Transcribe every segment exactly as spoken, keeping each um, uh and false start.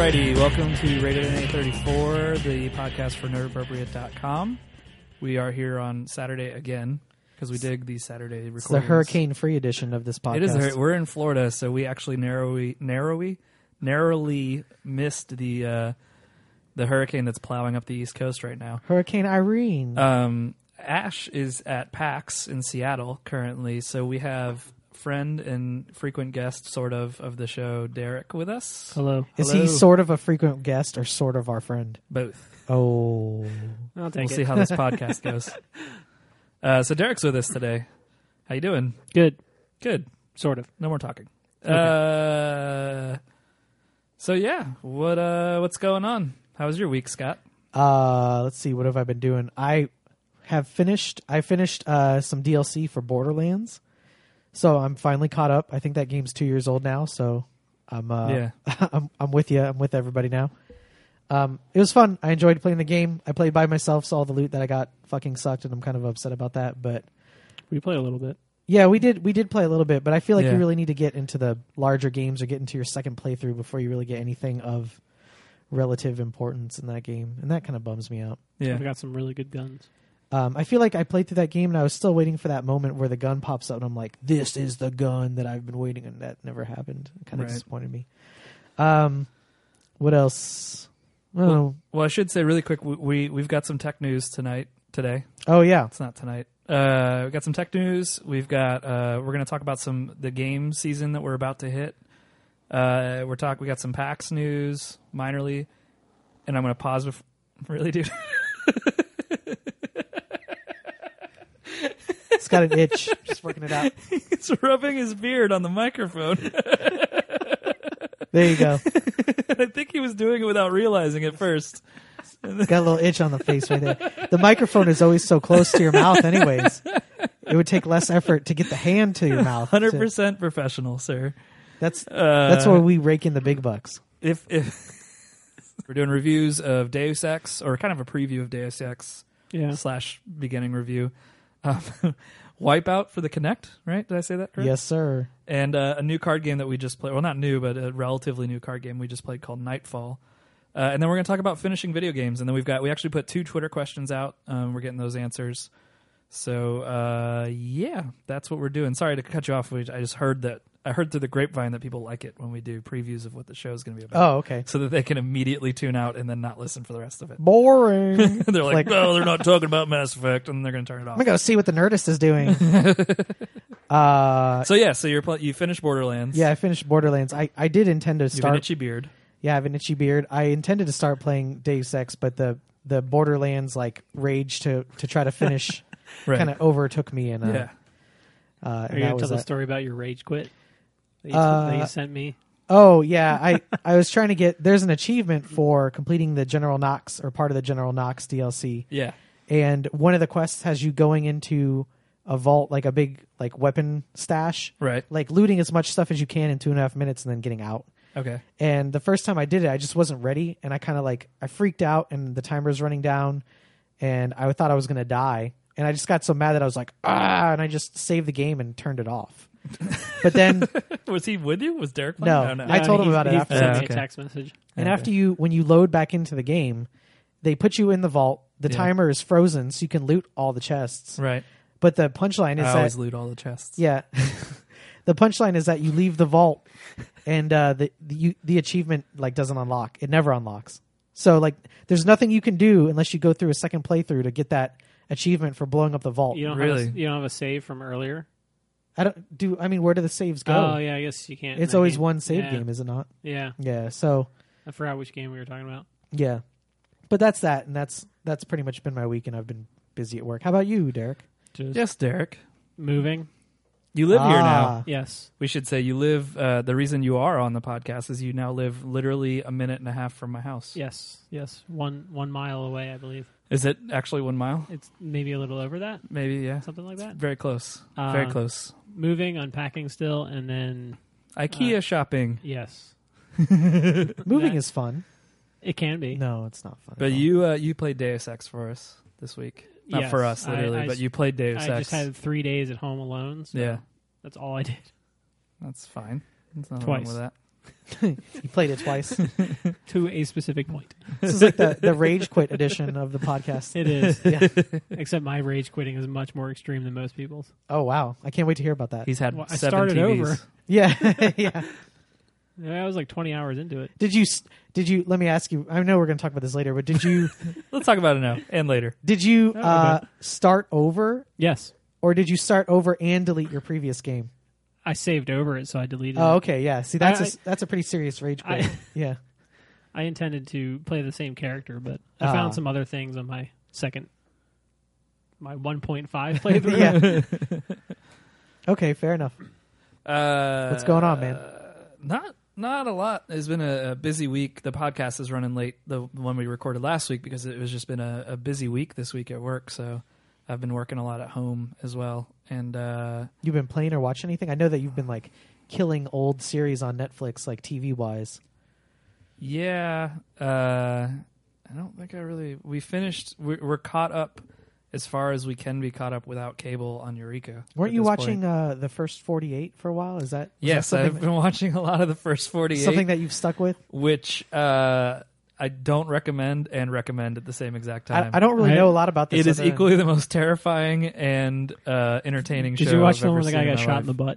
Alrighty, welcome to Rated N A thirty-four, the podcast for nerd appropriate dot com. We are here on Saturday again because we dig these Saturday recordings. It's the hurricane-free edition of this podcast. It is. We're in Florida, so we actually narrowly, narrowly, narrowly missed the uh, the hurricane that's plowing up the East Coast right now. Hurricane Irene. Um, Ash is at PAX in Seattle currently, so we have friend and frequent guest, sort of, of the show, Derek, with us. Hello. Is Hello. he sort of a frequent guest or sort of our friend? Both. Oh. I'll take We'll it. see how this podcast goes. Uh, so Derek's with us today. How you doing? Good. Good. Sort of. No more talking. Okay. Uh, so yeah, what uh, what's going on? How was your week, Scott? Uh, let's see. What have I been doing? I have finished. I finished uh, some D L C for Borderlands, so I'm finally caught up. I think that game's two years old now, so I'm uh, Yeah. I'm I'm with you. I'm with everybody now. Um, it was fun. I enjoyed playing the game. I played by myself, so all the loot that I got fucking sucked, and I'm kind of upset about that. But We played a little bit. yeah, we did we did play a little bit, but I feel like Yeah. you really need to get into the larger games or get into your second playthrough before you really get anything of relative importance in that game, and that kind of bums me out. Yeah. We got some really good guns. Um, I feel like I played through that game and I was still waiting for that moment where the gun pops up and I'm like, this is the gun that I've been waiting, and that never happened. It kind of Right. disappointed me. Um, what else? Oh, Well, I should say really quick, we, we we've got some tech news tonight. Today, oh yeah. it's not tonight. Uh, we've got some tech news. We've got uh, we're going to talk about some the game season that we're about to hit. Uh, we're talk. We got some PAX news, minorly, and I'm going to pause. Before, really, dude. It's got an itch. Just working it out. He's rubbing his beard on the microphone. There you go. I think he was doing it without realizing it first. Got a little itch on the face right there. The microphone is always so close to your mouth anyways. It would take less effort to get the hand to your mouth. one hundred percent professional, sir. That's Uh, that's where we rake in the big bucks. If if we're doing reviews of Deus Ex, or kind of a preview of Deus Ex Yeah. slash beginning review, um, Wipeout for the Kinect, right? Did I say that correct? Yes, sir. And uh, a new card game that we just played. Well, not new, but a relatively new card game we just played called Nightfall. Uh, and then we're going to talk about finishing video games. And then we've got we actually put two Twitter questions out. Um, we're getting those answers. So uh, yeah, that's what we're doing. Sorry to cut you off. We, I just heard that I heard through the grapevine that people like it when we do previews of what the show is going to be about. Oh, okay. So that they can immediately tune out and then not listen for the rest of it. Boring. They're like, Like- no, they're not talking about Mass Effect, and they're going to turn it off. I'm gonna go see what the Nerdist is doing. uh, So yeah, so you're pl- you finished Borderlands. yeah, I finished Borderlands. I, I did intend to You have an start. itchy beard. Yeah, I have an itchy beard. I intended to start playing Deus Ex, but the the Borderlands like rage to to try to finish Right. kind of overtook me, and uh, Yeah. uh, Are and you that going to was tell the that. story about your rage quit that you, Uh, that you sent me? Oh yeah, I I was trying to get. There's an achievement for completing the General Knox or part of the General Knox D L C. Yeah. And one of the quests has you going into a vault, like a big like weapon stash, Right. like looting as much stuff as you can in two and a half minutes and then getting out. Okay. And the first time I did it, I just wasn't ready, and I kind of like I freaked out, and the timer was running down, and I thought I was gonna die, and I just got so mad that I was like ah, and I just saved the game and turned it off. But then, Was he with you? Was Derek playing? No. No, no. I told him he, about it he after. sent Oh, me okay. a text message. and Okay. after you when you load back into the game, they put you in the vault. The Yeah. timer is frozen, so you can loot all the chests. Right. But the punchline is I that always loot all the chests. yeah, the punchline is that you leave the vault, and uh, the the, you, the achievement like doesn't unlock. It never unlocks. So like, there's nothing you can do unless you go through a second playthrough to get that achievement for blowing up the vault. You don't Really? have a, you don't have a save from earlier. I don't do. I mean, where do the saves go? Oh yeah, I guess you can't. in It's that always game. one save yeah. game, is it not? Yeah, Yeah. So I forgot which game we were talking about. yeah, but that's that, and that's that's pretty much been my week, and I've been busy at work. How about you, Derek? Just Yes, Derek. moving. You live here now. Ah. Yes. We should say you live. Uh, the reason you are on the podcast is you now live literally a minute and a half from my house. Yes. Yes. One one mile away, I believe. Is it actually one mile? It's maybe a little over that, Maybe. Yeah. something like that. Very close. Very Uh, close. Moving, unpacking still, and then IKEA uh, shopping. yes, Moving That- is fun. it can be. No, it's not fun. But at all. you uh, you played Deus Ex for us this week. Not Yes, for us, I- literally, I but s- you played Deus I Ex. just had three days at home alone. So yeah, that's all I did. that's fine. There's nothing Twice. wrong with that. You played it twice. to a specific point. This is like the, the rage quit edition of the podcast. It is. Yeah. Except my rage quitting is much more extreme than most people's. Oh wow! I can't wait to hear about that. He's had Well, I seven started T Vs. over. Yeah, yeah. Yeah, I was like twenty hours into it. Did you? s- Did you? Let me ask you. I know we're going to talk about this later, but did you? Let's talk about it now and later. Did you Oh, uh, okay. start over, Yes. or did you start over and delete your previous game? I saved over it, so I deleted Oh, it. okay, yeah. See, that's a I- s that's a pretty serious rage quit. I- Yeah. I intended to play the same character, but I Ah. found some other things on my second, my one point five playthrough. Yeah. Okay, fair enough. Uh, What's going on, man? uh, not not a lot. It's been a, a busy week. The podcast is running late, the one we recorded last week, because it was just been a, a busy week this week at work. So I've been working a lot at home as well. And uh, You've been playing or watching anything? I know that you've been like killing old series on Netflix, like T V wise. yeah, uh, I don't think I really. We finished. We're, we're caught up as far as we can be caught up without cable on Eureka. Weren't at you this watching point. uh, the first forty-eight for a while? Is that was Yes, that I've something, been watching a lot of the first that, forty-eight. something that you've stuck with? which uh, I don't recommend and recommend at the same exact time. I, I don't really I- know a lot about this. It is other than- equally the most terrifying and uh, entertaining show. Did you watch I've the one ever where the guy seen in got my shot life. in the butt?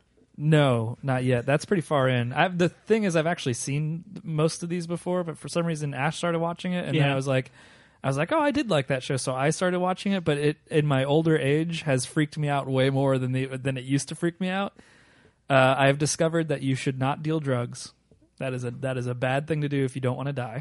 No, not yet. That's pretty far in. I've, the thing is, I've actually seen most of these before, but for some reason, Ash started watching it, and then Yeah. I was like, I was like, oh, I did like that show, so I started watching it. But it, in my older age, has freaked me out way more than the than it used to freak me out. Uh, I have discovered that you should not deal drugs. That is a that is a bad thing to do if you don't want to die.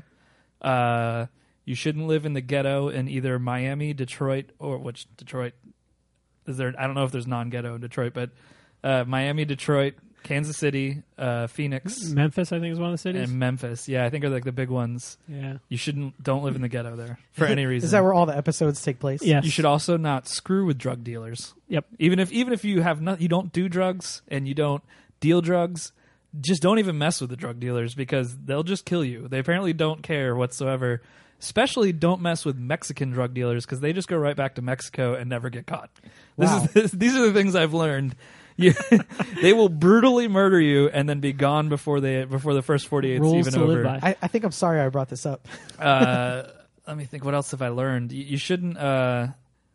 Uh, you shouldn't live in the ghetto in either Miami, Detroit, or which Detroit is there? I don't know if there's non-ghetto in Detroit, but uh, Miami, Detroit, Kansas City, uh, Phoenix, Memphis, I think, is one of the cities. and Memphis. Yeah, I think are like the big ones. yeah. You shouldn't don't live in the ghetto there for any reason. Is that where all the episodes take place? Yes. You should also not screw with drug dealers. Yep. Even if even if you have not, you don't do drugs and you don't deal drugs, just don't even mess with the drug dealers because they'll just kill you. They apparently don't care whatsoever. Especially don't mess with Mexican drug dealers because they just go right back to Mexico and never get caught. This Wow. is this, these are the things I've learned. You, they will brutally murder you and then be gone before they before the first forty-eight is Rules even to live over. by. I, I think I'm sorry I brought this up. uh, let me think. What else have I learned? You, you shouldn't. Uh,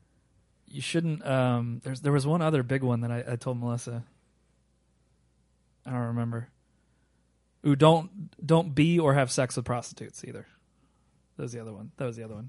you shouldn't. Um, there's there was one other big one that I, I told Melissa. I don't remember. Ooh, don't don't be or have sex with prostitutes either. That was the other one. That was the other one.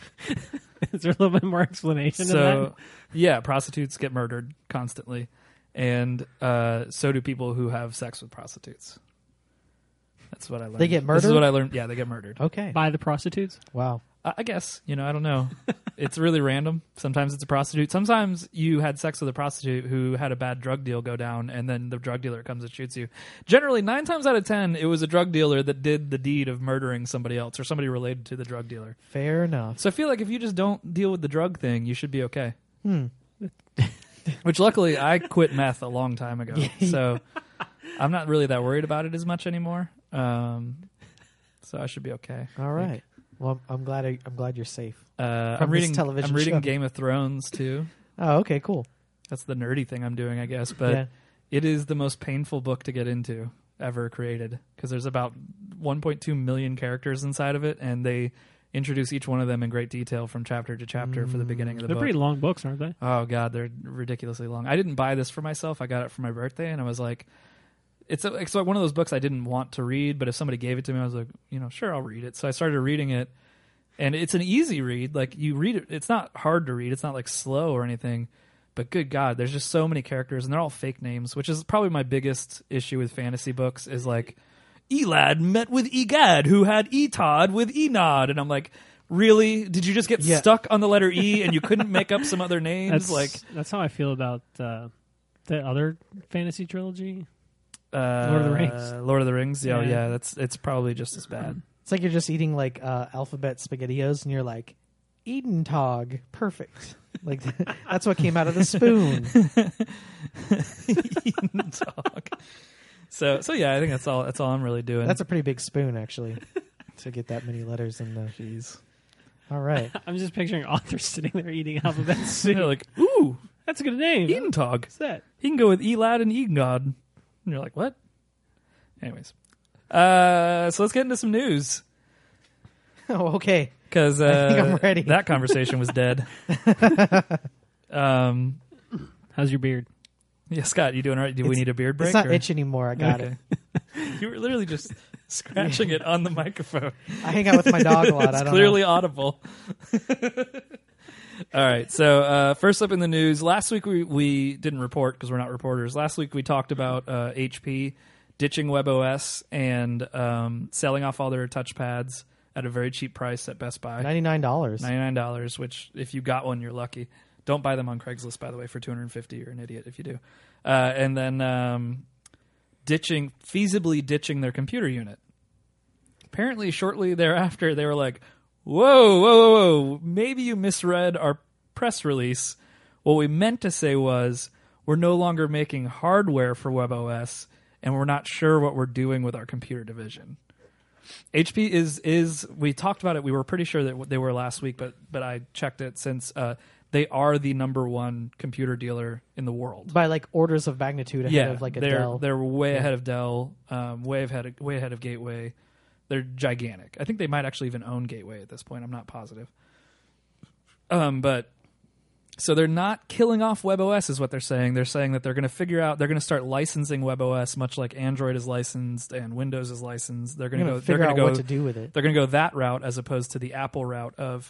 Is there a little bit more explanation to So, yeah, prostitutes get murdered constantly, and uh, so do people who have sex with prostitutes. That's what I learned. They get This is murdered? what I learned. Yeah, they get murdered. Okay. that? By the prostitutes? Wow. I I guess, you know, I don't know. It's really random. Sometimes it's a prostitute. Sometimes you had sex with a prostitute who had a bad drug deal go down, and then the drug dealer comes and shoots you. Generally, nine times out of ten, it was a drug dealer that did the deed of murdering somebody else or somebody related to the drug dealer. Fair enough. So I feel like if you just don't deal with the drug thing, you should be okay. Hmm. Which luckily, I quit meth a long time ago. So I'm not really that worried about it as much anymore. Um, so I should be okay. All right. Well, I'm glad I, I'm glad you're safe. Uh, From I'm this reading. television I'm reading show. Game of Thrones too. Oh, okay, cool. That's the nerdy thing I'm doing, I guess. But Yeah. it is the most painful book to get into ever created because there's about one point two million characters inside of it, and they introduce each one of them in great detail from chapter to chapter for the beginning of the They're book. pretty long books, aren't they? Oh god, they're ridiculously long. I didn't buy this for myself. I got it for my birthday, and I was like, it's, a, it's like one of those books I didn't want to read, but if somebody gave it to me, I was like, you know, sure, I'll read it. So I started reading it, and it's an easy read. Like you read it, it's not hard to read. It's not like slow or anything. But good God, there's just so many characters, and they're all fake names, which is probably my biggest issue with fantasy books. Is like, Elad met with Egad, who had Etod with Enod, and I'm like, really? Did you just get Yeah. stuck on the letter E and you couldn't make up some other names? That's like that's how I feel about uh, the other fantasy trilogy. uh, Lord of the Rings. Lord of the Rings. Yeah, Yeah. yeah, that's it's probably just as bad. It's like you're just eating like uh, alphabet SpaghettiOs, and you're like, Eden Tog, perfect. Like that's what came out of the spoon. Dog. So so yeah, I think that's all. That's all I'm really doing. That's a pretty big spoon, actually, to get that many letters in the. jeez. All right. I'm just picturing authors sitting there eating alphabet They're soup. like, ooh, That's a good name. Edentog. What's that? He can go with Elad and Egod. And you're like, what? Anyways, Uh, so let's get into some news Oh, okay. because I think I'm uh, ready. that conversation was dead. um, How's your beard? yeah, Scott, you doing all right? Do we It's- need a beard break? It's not or? itch anymore. I got Okay. it. You were literally just scratching it on the microphone. I hang out with my dog a lot. It's I don't clearly know. audible. All right. So uh, first up in the news, last week we, we didn't report because we're not reporters. Last week we talked about uh, H P ditching WebOS and um, selling off all their touchpads at a very cheap price at Best Buy. ninety-nine dollars. ninety-nine dollars, which if you got one, you're lucky. Don't buy them on Craigslist, by the way, for two hundred fifty dollars. You're an idiot if you do. Uh, and then um, ditching, feasibly ditching their computer unit. Apparently, shortly thereafter, they were like, whoa, whoa, whoa, whoa, maybe you misread our press release. What we meant to say was we're no longer making hardware for WebOS, and we're not sure what we're doing with our computer division. H P is, is we talked about it. We were pretty sure that they were last week, but but I checked it since uh, they are the number one computer dealer in the world. By like orders of magnitude ahead Yeah, of like a they're Dell. they're way Yeah. ahead of Dell, um, way ahead of, way ahead of Gateway. They're gigantic. I think they might actually even own Gateway at this point. I'm not positive. Um, but so they're not killing off WebOS, is what they're saying. They're saying that they're going to figure out. They're going to start licensing WebOS, much like Android is licensed and Windows is licensed. They're going You're to gonna go. They're figure going out to go. what to do with it. They're going to go that route as opposed to the Apple route of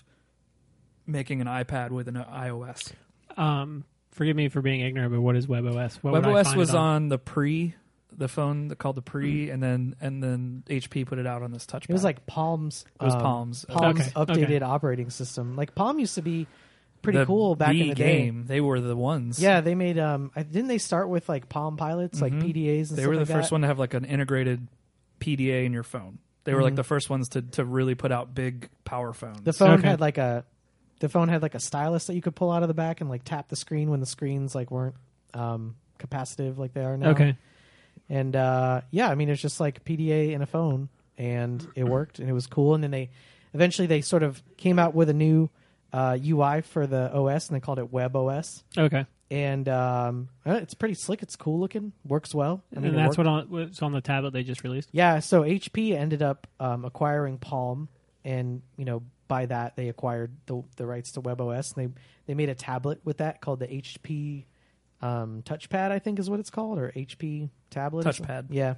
making an iPad with an iOS. Um, forgive me for being ignorant, but what is WebOS? What would I WebOS find was it on? on the pre, the phone called the pre, and then and then H P put it out on this touchpad. It was like Palm's. It was um, Palm's. Palm's Okay, updated okay. operating system. Like Palm used to be pretty the cool back B in the day. game. They were the ones. Yeah, they made. Um, I- didn't they start with like Palm pilots, like Mhm. P D As? And They stuff were the like first that? one to have like an integrated P D A in your phone. They were like Mhm. the first ones to to really put out big power phones. The phone Okay. had like a. The phone had like a stylus that you could pull out of the back and like tap the screen when the screens like weren't um, capacitive like they are now. Okay. And uh, yeah, I mean it's just like P D A in a phone, and it worked and it was cool. And then they eventually they sort of came out with a new uh, U I for the O S, and they called it WebOS. Okay. And um, uh, it's pretty slick. It's cool looking. Works well. I mean, and it that's worked. what on, what's on the tablet they just released. Yeah. So H P ended up um, acquiring Palm, and you know by that they acquired the the rights to WebOS. And they they made a tablet with that called the H P um, Touchpad, I think is what it's called, or H P tablet. or something. Touchpad. Yeah.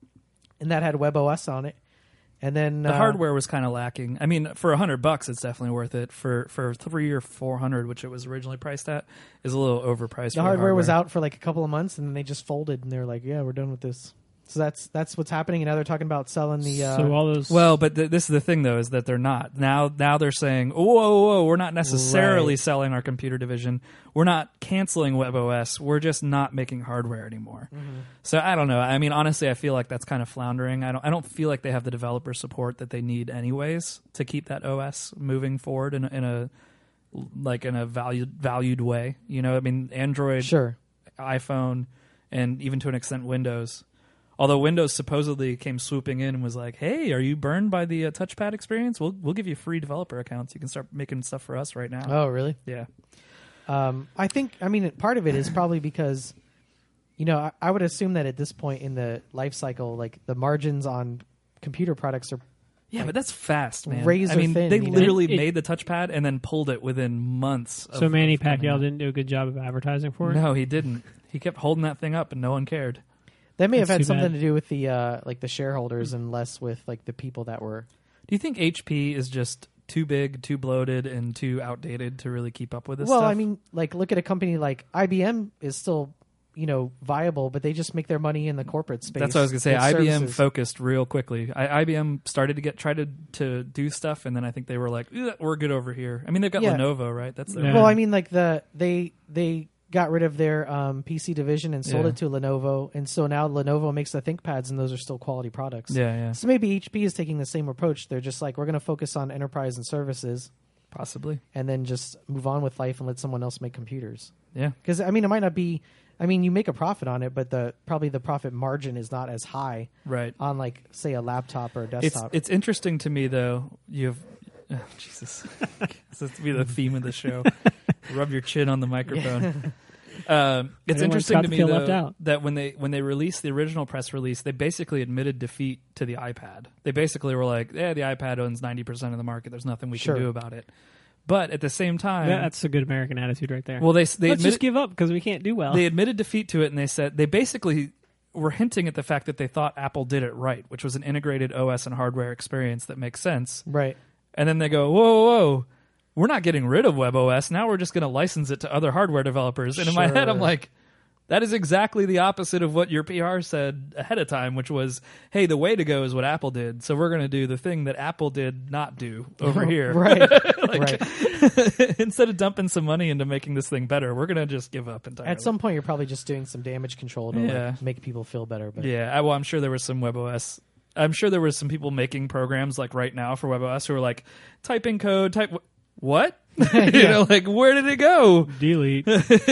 And that had WebOS on it. And then The uh, hardware was kind of lacking. I mean, for a hundred bucks, it's definitely worth it. For for three or four hundred, which it was originally priced at, is a little overpriced. the for hardware was out for like a couple of months, and then they just folded, and they were like, "Yeah, we're done with this." So that's that's what's happening. And now they're talking about selling the. Uh, so all those. Well, but th- this is the thing, though, is that they're not now. Now they're saying, "Whoa, whoa, whoa! We're not necessarily Right. selling our computer division. We're not canceling WebOS. We're just not making hardware anymore." Mm-hmm. So I don't know. I mean, honestly, I feel like that's kind of floundering. I don't. I don't feel like they have the developer support that they need, anyways, to keep that O S moving forward in a, in a like in a valued valued way. You know, I mean, Android, sure. iPhone, and even to an extent Windows. Although Windows supposedly came swooping in and was like, "Hey, are you burned by the uh, touchpad experience? We'll we'll give you free developer accounts. You can start making stuff for us right now." Oh, really? Yeah, Um, I think. I mean, part of it is probably because, you know, I, I would assume that at this point in the life cycle, like the margins on computer products are. yeah, but that's fast, man. Razor I mean, thin, they you know? literally It- it- made the touchpad and then pulled it within months. Of, so Manny of coming Pacquiao out. didn't do a good job of advertising for it. No, he didn't. He kept holding that thing up, and no one cared. That may have That's had too something bad. to do with the uh, like the shareholders and less with like the people that were. Do you think H P is just too big, too bloated, and too outdated to really keep up with this Well, stuff? I mean, like look at a company like I B M is still, you know, viable, but they just make their money in the corporate space. That's what I was gonna say. with I B M services. focused real quickly. I, I B M started to get tried to to do stuff, and then I think they were like, "Ugh, "We're good over here." I mean, they've got Yeah. Lenovo, right? That's their Yeah. Well, I mean, like the they they got rid of their um, P C division and sold Yeah. it to Lenovo, and so now Lenovo makes the ThinkPads, and those are still quality products. yeah, yeah, So maybe H P is taking the same approach. They're just like, we're going to focus on enterprise and services, possibly. and then just move on with life and let someone else make computers. Yeah, Because I mean, it might not be. I mean, you make a profit on it, but the probably the profit margin is not as high right. on like say a laptop or a It's desktop. it's interesting to me though. You've oh, Jesus, this has to be the theme of the show. Rub your chin on the microphone. Um, it's Anyone interesting got to to me feel though, left out. that when they when they released the original press release, they basically admitted defeat to the iPad. They basically were like, "Yeah, the iPad owns ninety percent of the market. There's nothing we Sure. can do about it." But at the same time, Yeah, that's a good American attitude right there. well, they they Let's admitted, just give up because we can't do well. they admitted defeat to it, and they said they basically were hinting at the fact that they thought Apple did it right, which was an integrated O S and hardware experience that makes sense. Right. And then they go, whoa, whoa, whoa, we're not getting rid of WebOS. Now we're just going to license it to other hardware developers. And in my head, I'm Sure. like, that is exactly the opposite of what your P R said ahead of time, which was, hey, the way to go is what Apple did. So we're going to do the thing that Apple did not do over here. Right. Like, right. instead of dumping some money into making this thing better, we're going to just give up entirely. At some point, you're probably just doing some damage control to Yeah. like, make people feel better. But Yeah, I, well, I'm sure there was some WebOS. I'm sure there was some people making programs like right now for WebOS who were like, type in code, type what? you Yeah. know, like where did it go? Delete.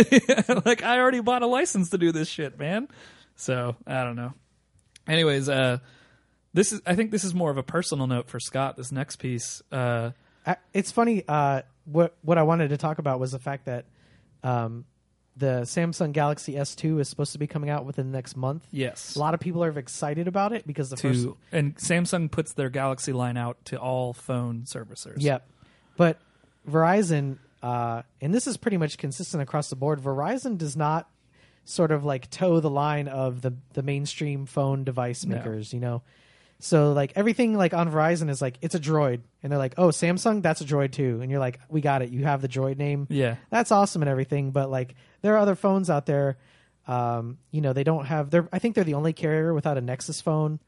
Like I already bought a license to do this shit, man. So I don't know. Anyways, uh, this is. I think this is more of a personal note for Scott. This next piece. Uh, I, it's funny. Uh, what what I wanted to talk about was the fact that um, the Samsung Galaxy S two is supposed to be coming out within the next month. yes. A lot of people are excited about it because the first To and Samsung puts their Galaxy line out to all phone servicers. Yep. But Verizon, uh, and this is pretty much consistent across the board, Verizon does not sort of like toe the line of the, the mainstream phone device No. makers, you know? So like everything like on Verizon is like, it's a Droid. And they're like, oh, Samsung, that's a Droid too. And you're like, we got it. You have the Droid name. Yeah. That's awesome and everything. But like there are other phones out there. Um, you know, they don't have, they're, I think they're the only carrier without a Nexus phone.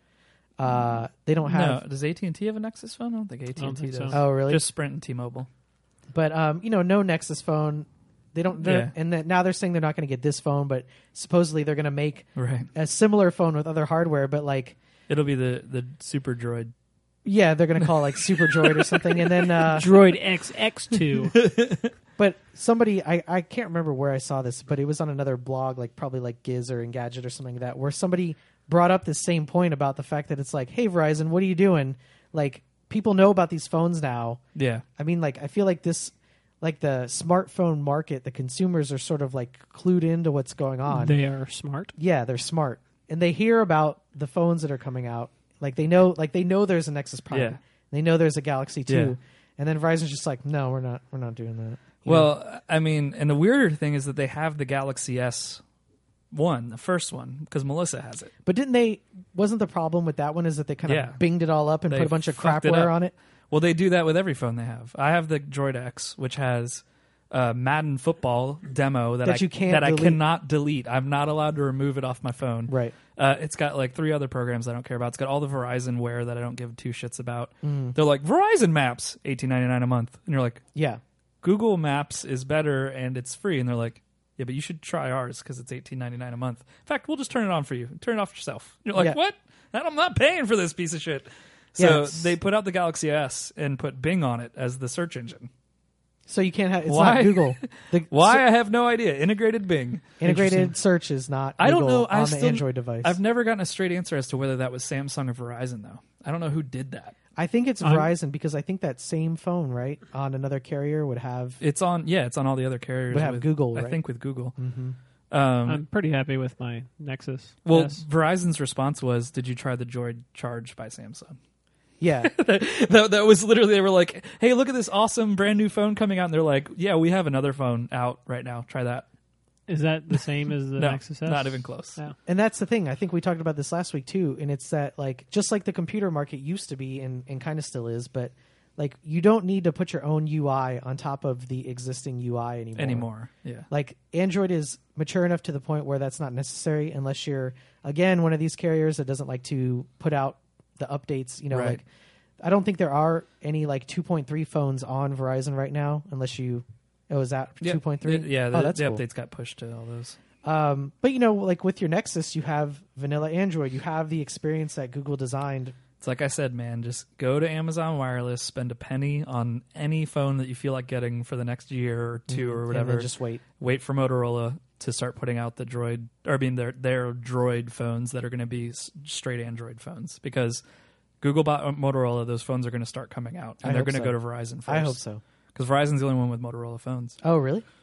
Uh, they don't have, No, does A T and T have a Nexus phone? I don't think A T don't and T think does. so. oh, really? Just Sprint and T-Mobile. But um, you know, no Nexus phone. They don't. they're- Yeah. And then now they're saying they're not going to get this phone, but supposedly they're going to make Right. a similar phone with other hardware. But like, It'll be the the Super Droid. yeah, they're going to call it like Super Droid or something. And then, uh, Droid X X two. but somebody, I I can't remember where I saw this, but it was on another blog, like probably like Giz or Engadget or something like that, where somebody brought up this same point about the fact that it's like, hey Verizon, what are you doing? Like, people know about these phones now. Yeah. I mean, like, I feel like this. Like the smartphone market, the consumers are sort of like clued into what's going on. They are smart. Yeah, they're smart, and they hear about the phones that are coming out. Like they know, like they know there's a Nexus Prime. Yeah. They know there's a Galaxy two, Yeah. and then Verizon's just like, no, we're not, we're not doing that. You know? Well, I mean, and the weirder thing is that they have the Galaxy S one, the first one, because Melissa has it. but didn't they? Wasn't the problem with that one is that they kind of Yeah. binged it all up and They put a bunch of fucked it crapware up. on it? Well, they do that with every phone they have. I have the Droid X, which has uh, Madden football demo that, That I you can't that I delete. cannot delete. I'm not allowed to remove it off my phone. Right. Uh, it's got like three other programs I don't care about. It's got all the Verizon Wear that I don't give two shits about. Mm. They're like Verizon Maps, eighteen ninety-nine a month, and you're like, Yeah. Google Maps is better and it's free, and they're like, yeah, but you should try ours because it's eighteen ninety-nine a month. In fact, we'll just turn it on for you. Turn it off yourself. You're like, Yeah. what? I'm not paying for this piece of shit. Yeah, So it's- they put out the Galaxy S and put Bing on it as the search engine. So you can't have. It's Why? not Google. The Why? ser- I have no idea. Integrated Bing. integrated Interesting. search is not. I don't Google know. I on still, the Android device. I've never gotten a straight answer as to whether that was Samsung or Verizon, though. I don't know who did that. I think it's I'm- Verizon because I think that same phone, right, on another carrier would have. It's on. Yeah, it's on all the other carriers. Would have with, Google, I right? think with Google. Mm-hmm. Um, I'm pretty happy with my Nexus. well, yes. Verizon's response was, "Did you try the Droid Charge by Samsung?" Yeah, that, that was literally, they were like, hey, look at this awesome brand new phone coming out. And they're like, yeah, we have another phone out right now. Try that. Is that the same as the No, Nexus S? not even close. Yeah. and that's the thing. I think we talked about this last week too, and it's that like just like the computer market used to be, and, and kind of still is, but like you don't need to put your own U I on top of the existing U I anymore. Anymore. Yeah. Like Android is mature enough to the point where that's not necessary unless you're again one of these carriers that doesn't like to put out the updates. You know, Right. like I don't think there are any like two point three phones on Verizon right now, unless you. Oh, is that Yeah, two point three? the- Yeah, oh, the, that's the cool. updates got pushed to all those. Um, but you know, like with your Nexus, you have vanilla Android. You have the experience that Google designed. It's like I said, man, just go to Amazon Wireless, spend a penny on any phone that you feel like getting for the next year or two or and whatever. then just wait. Wait for Motorola to start putting out the Droid, or I mean their their Droid phones that are going to be s- straight Android phones, because Google bought Motorola. Those phones are going to start coming out, and I they're hope going to so. go to Verizon first. I hope so. Because Verizon's the only one with Motorola phones. Oh, really?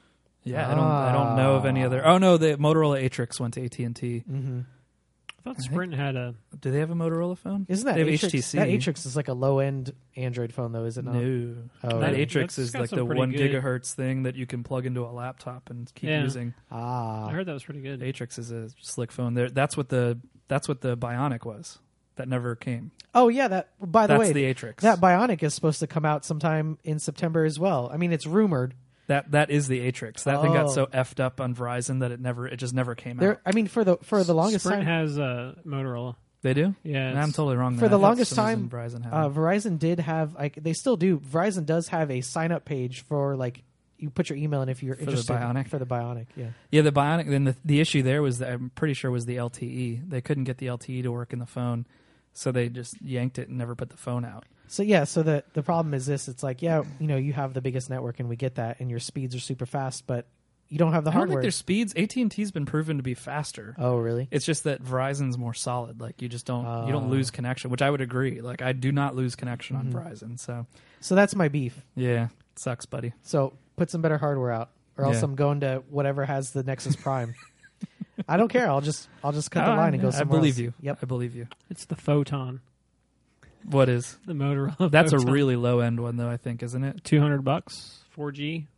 Yeah, I don't. I don't know of any other. Oh no, the Motorola Atrix went to A T and T. Mm-hmm. I thought Sprint had a. Do they have a Motorola phone? Isn't that they have Atrix? H T C? That Atrix is like a low end Android phone, though, is it not? No, Oh, that really? Atrix That's is got like some the pretty one good- gigahertz thing that you can plug into a laptop and keep Yeah. using. Ah, I heard that was pretty good. Atrix is a slick phone. There, that's what the that's what the Bionic was. That never came. oh yeah. That by the That's way, the Atrix. that Bionic is supposed to come out sometime in September as well. I mean, it's rumored. that that is the Atrix. That thing got Oh. so effed up on Verizon that it never it just never came There, out. I mean, for the for the longest Sprint time, has uh, Motorola. They do. Yeah, Nah, I'm it's- totally wrong. For there. the I thought longest for some time, reason Verizon had uh, it. Verizon did have like they still do. Verizon does have a sign up page for like you put your email in if you're the interested Bionic? for the Bionic. Yeah. Yeah, the Bionic. Then the the issue there was that I'm pretty sure was the L T E. They couldn't get the L T E to work in the phone, so they just yanked it and never put the phone out. So yeah, so the the problem is this: it's like yeah, you know, you have the biggest network and we get that, and your speeds are super fast, but you don't have the I don't hardware. think their speeds. A T and T's been proven to be faster. Oh really? It's just that Verizon's more solid. Like you just don't you don't Oh. lose connection, which I would agree. Like I do not lose connection Mhm. on Verizon. So So that's my beef. yeah, sucks, buddy. So put some better hardware out, or else Yeah. I'm going to whatever has the Nexus Prime. I don't care. I'll just I'll just cut the Oh, line and go I somewhere believe else. you. Yep. I believe you. It's the Photon, What is? the Motorola. That's a Photon. really low end one though. I think, isn't it? two hundred bucks, four G.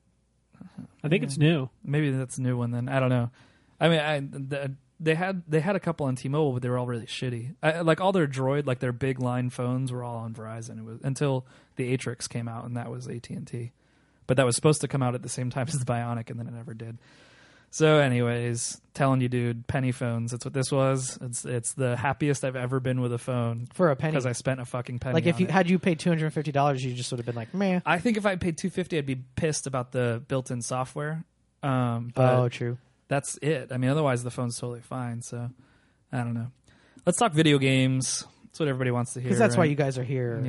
I think it's new. Maybe that's a new one then. I don't know. I mean, I, the, they had they had a couple on T-Mobile, but they were all really shitty. I, like all their Droid, like their big line phones, were all on Verizon. It was until the Atrix came out, and that was A T and T. But that was supposed to come out at the same time as the Bionic, and then it never did. So, anyways, telling you, dude, penny phones. That's what this was. It's it's the happiest I've ever been with a phone For a penny. because I spent a fucking penny. Like if on you it. had you paid two hundred and fifty dollars, you just would have been like, meh. I think if I paid two fifty, I'd be pissed about the built-in software. Um, but Oh, true. that's it. I mean, otherwise the phone's totally fine. So I don't know. Let's talk video games. That's what everybody wants to hear. Because that's why right? you guys are here.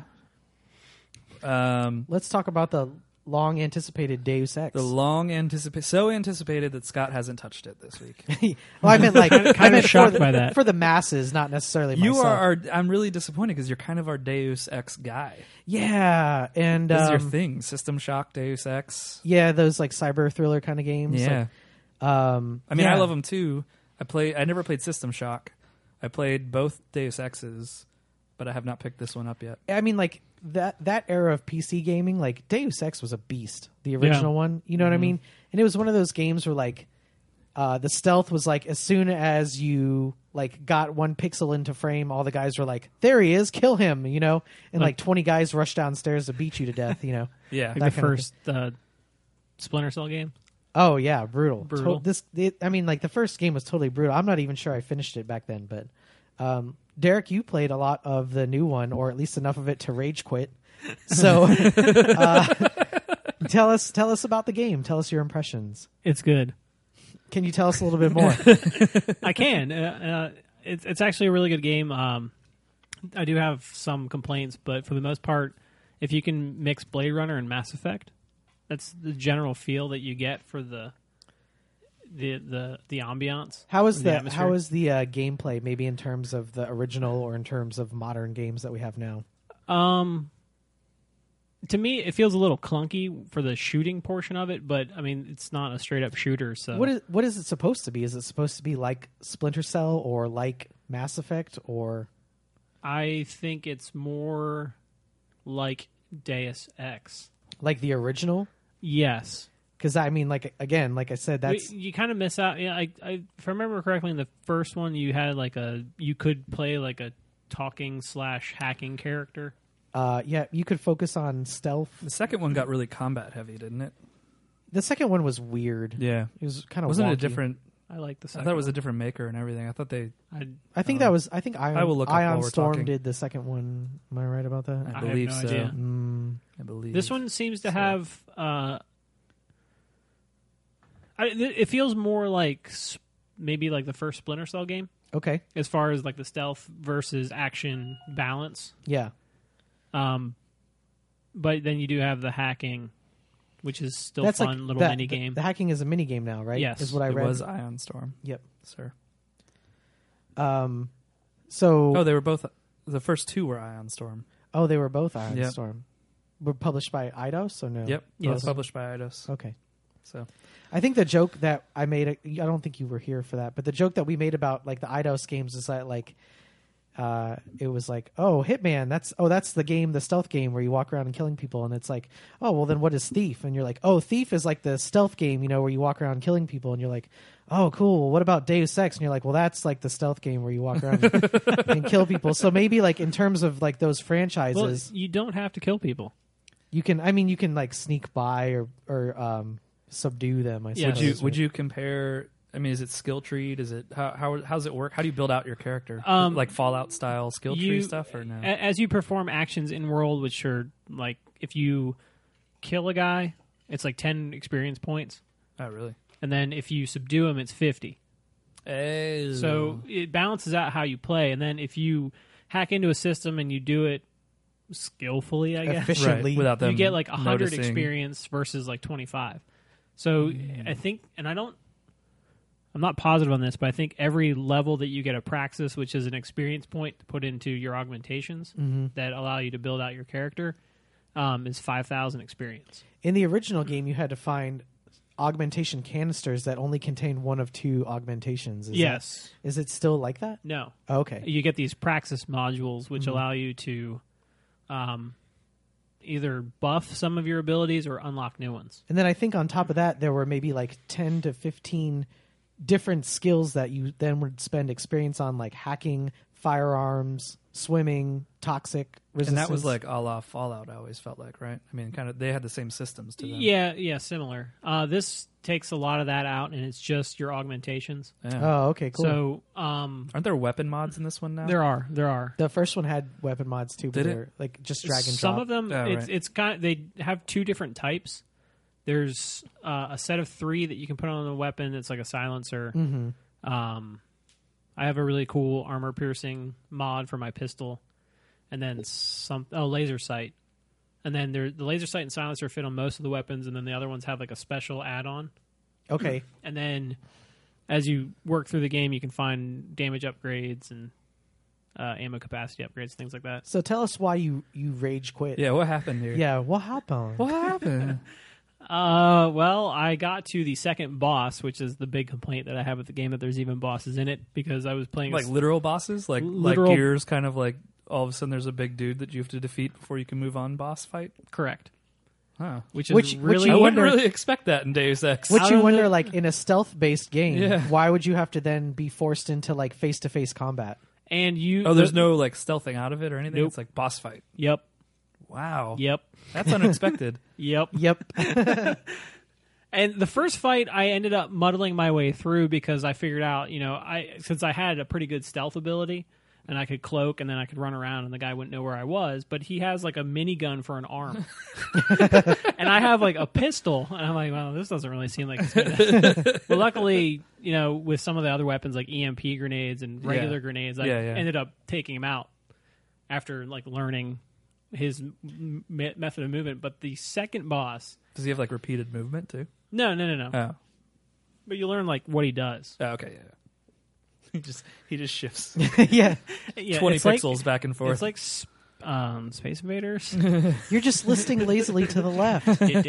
Yeah. Um, Let's talk about the long anticipated Deus Ex. the long anticipated, so anticipated that Scott hasn't touched it this week. well, I meant like I Kinda meant shocked for the, by that. for the masses, not necessarily You myself. are our. I'm really disappointed because you're kind of our Deus Ex guy. Yeah, and This is um, your thing. System Shock, Deus Ex. yeah, those like cyber thriller kind of games. Yeah. Like, um, I mean, yeah. I love them too. I play. I never played System Shock. I played both Deus Exes, but I have not picked this one up yet. I mean, like that that era of P C gaming, like Deus Ex was a beast. The original Yeah. one, you know what I Mhm. mean? And it was one of those games where like uh, the stealth was like as soon as you like got one pixel into frame, all the guys were like, "There he is, kill him!" You know, and like, Like- twenty guys rushed downstairs to beat you to death. You know? Yeah. Like That the kind of first uh, Splinter Cell game. Oh yeah, brutal. Brutal. To- this, it, I mean, like the first game was totally brutal. I'm not even sure I finished it back then, but um, Derek, you played a lot of the new one, or at least enough of it to rage quit. So, uh, tell us, tell us about the game. Tell us your impressions. It's good. Can you tell us a little bit more? I can. Uh, uh, it's it's actually a really good game. Um, I do have some complaints, but for the most part, if you can mix Blade Runner and Mass Effect, that's the general feel that you get for the the the the ambiance. How is the the atmosphere. how is the uh, gameplay? Maybe in terms of the original, or in terms of modern games that we have now. Um, to me, it feels a little clunky for the shooting portion of it, but I mean, it's not a straight up shooter. So What is what is it supposed to be? Is it supposed to be like Splinter Cell or like Mass Effect or? I think it's more like Deus Ex. Like the original? Yes. Because I mean, like again, like I said, that's you, you kind of miss out. Yeah, I, I, if I remember correctly, in the first one, you had like a you could play like a talking slash hacking character. uh, yeah. You could focus on stealth. The second one got really combat heavy, didn't it? The second one was weird. Yeah. It was kind of Wasn't wonky. it a different? I like the. I Second thought it was a one. different maker and everything. I thought they. I, I think uh, that was. I think Ion, I will look up while Ion we're Storm talking. did the second one. Am I right about that? I I believe have no so. idea. Mm, I believe This one seems to So- have. Uh, I, th- it feels more like s- maybe like the first Splinter Cell game, okay. as far as like the stealth versus action balance. Yeah. Um, but then you do have the hacking, which is still That's fun like little that- mini the- game. The, hacking is a mini game now, right? Yes. Is what I It read. was Ion Storm. Yep. Sir. Um. So. Oh, they were both. The first two were Ion Storm. oh, they were both Ion Yep. Storm. Were published by Eidos or no? Yep. Yes. Both published by Eidos. Okay. So I think the joke that I made, I don't think you were here for that, but the joke that we made about like the Eidos games is that like, uh, it was like, oh, Hitman, that's, oh, that's the game, the stealth game where you walk around and killing people. And it's like, oh, well then what is Thief? And you're like, oh, Thief is like the stealth game, you know, where you walk around killing people. And you're like, oh, cool. Well, what about Deus Ex? And you're like, well, that's like the stealth game where you walk around and, and kill people. So maybe like in terms of like those franchises, Well, you don't have to kill people. you can, I mean, you can like sneak by or, or, um, subdue them. I Yeah. would you suppose, would right? you compare? I mean, is it skill tree? Is it how how how does it work? How do you build out your character? Um, like Fallout style skill tree You- stuff or no? a- As you perform actions in world, which are like if you kill a guy, it's like ten experience points, Oh, really? and then if you subdue him, it's fifty. Oh. So it balances out how you play, and then if you hack into a system and you do it skillfully, I guess Efficiently. right, without them you get like one hundred noticing. experience versus like twenty-five. So I think, and I don't, I'm not positive on this, but I think every level that you get a praxis, which is an experience point to put into your augmentations that allow you to build out your character, um, is five thousand experience. In the original game, you had to find augmentation canisters that only contained one of two augmentations. Is Yes. that, is it still like that? No. Oh, okay. You get these praxis modules, which allow you to um, either buff some of your abilities or unlock new ones. And then I think on top of that, there were maybe like ten to fifteen different skills that you then would spend experience on, like hacking, firearms, swimming, toxic resistance. And that was like a la Fallout. I always felt like, right? I mean, kind of they had the same systems to them. Yeah, yeah, similar. Uh, this takes a lot of that out, and it's just your augmentations. Yeah. Oh, okay, cool. So um, Aren't there weapon mods in this one now? there are, there are. the first one had weapon mods too, but Did it? they're like just drag and Some drop. of them, Oh, it's right. it's kind of, they have two different types. There's uh, a set of three that you can put on the weapon. It's like a silencer. Mm-hmm. Um, I have a really cool armor piercing mod for my pistol, and then some oh laser sight, and then there the laser sight and silencer fit on most of the weapons, and then the other ones have like a special add-on. Okay. And then as you work through the game, you can find damage upgrades and uh, ammo capacity upgrades, things like that. So tell us why you, you rage quit. Yeah, what happened here? Yeah, what happened? What happened? Uh, well, I got to the second boss, which is the big complaint that I have with the game, that there's even bosses in it, because I was playing Like a, literal bosses? Like Literal- like Gears, kind of like all of a sudden there's a big dude that you have to defeat before you can move on boss fight? correct, Huh. which is Which- which really you I wouldn't wonder- really expect that in Deus Ex. Which Out you of wonder, the- like in a stealth-based game, Yeah. why would you have to then be forced into like face-to-face combat? and you. Oh, there's the- no like stealthing out of it or anything? Nope. It's like boss fight. Yep, Wow. yep, That's unexpected. yep. Yep. And the first fight, I ended up muddling my way through because I figured out, you know, I since I had a pretty good stealth ability and I could cloak and then I could run around and the guy wouldn't know where I was, but he has like a minigun for an arm. And I have like a pistol, and I'm like, well, this doesn't really seem like it's good. Well, luckily, you know, with some of the other weapons like E M P grenades and regular Yeah. grenades, I Yeah, yeah. ended up taking him out after like learning his m- me- method of movement. But the second boss, Does he have like repeated movement too? no, no, no, no. Oh. But you learn like what he does. Oh, okay, yeah. He just he just shifts yeah. Yeah, twenty it's like- pixels back and forth. It's like s- um, Space Invaders. You're just listing lazily to the left.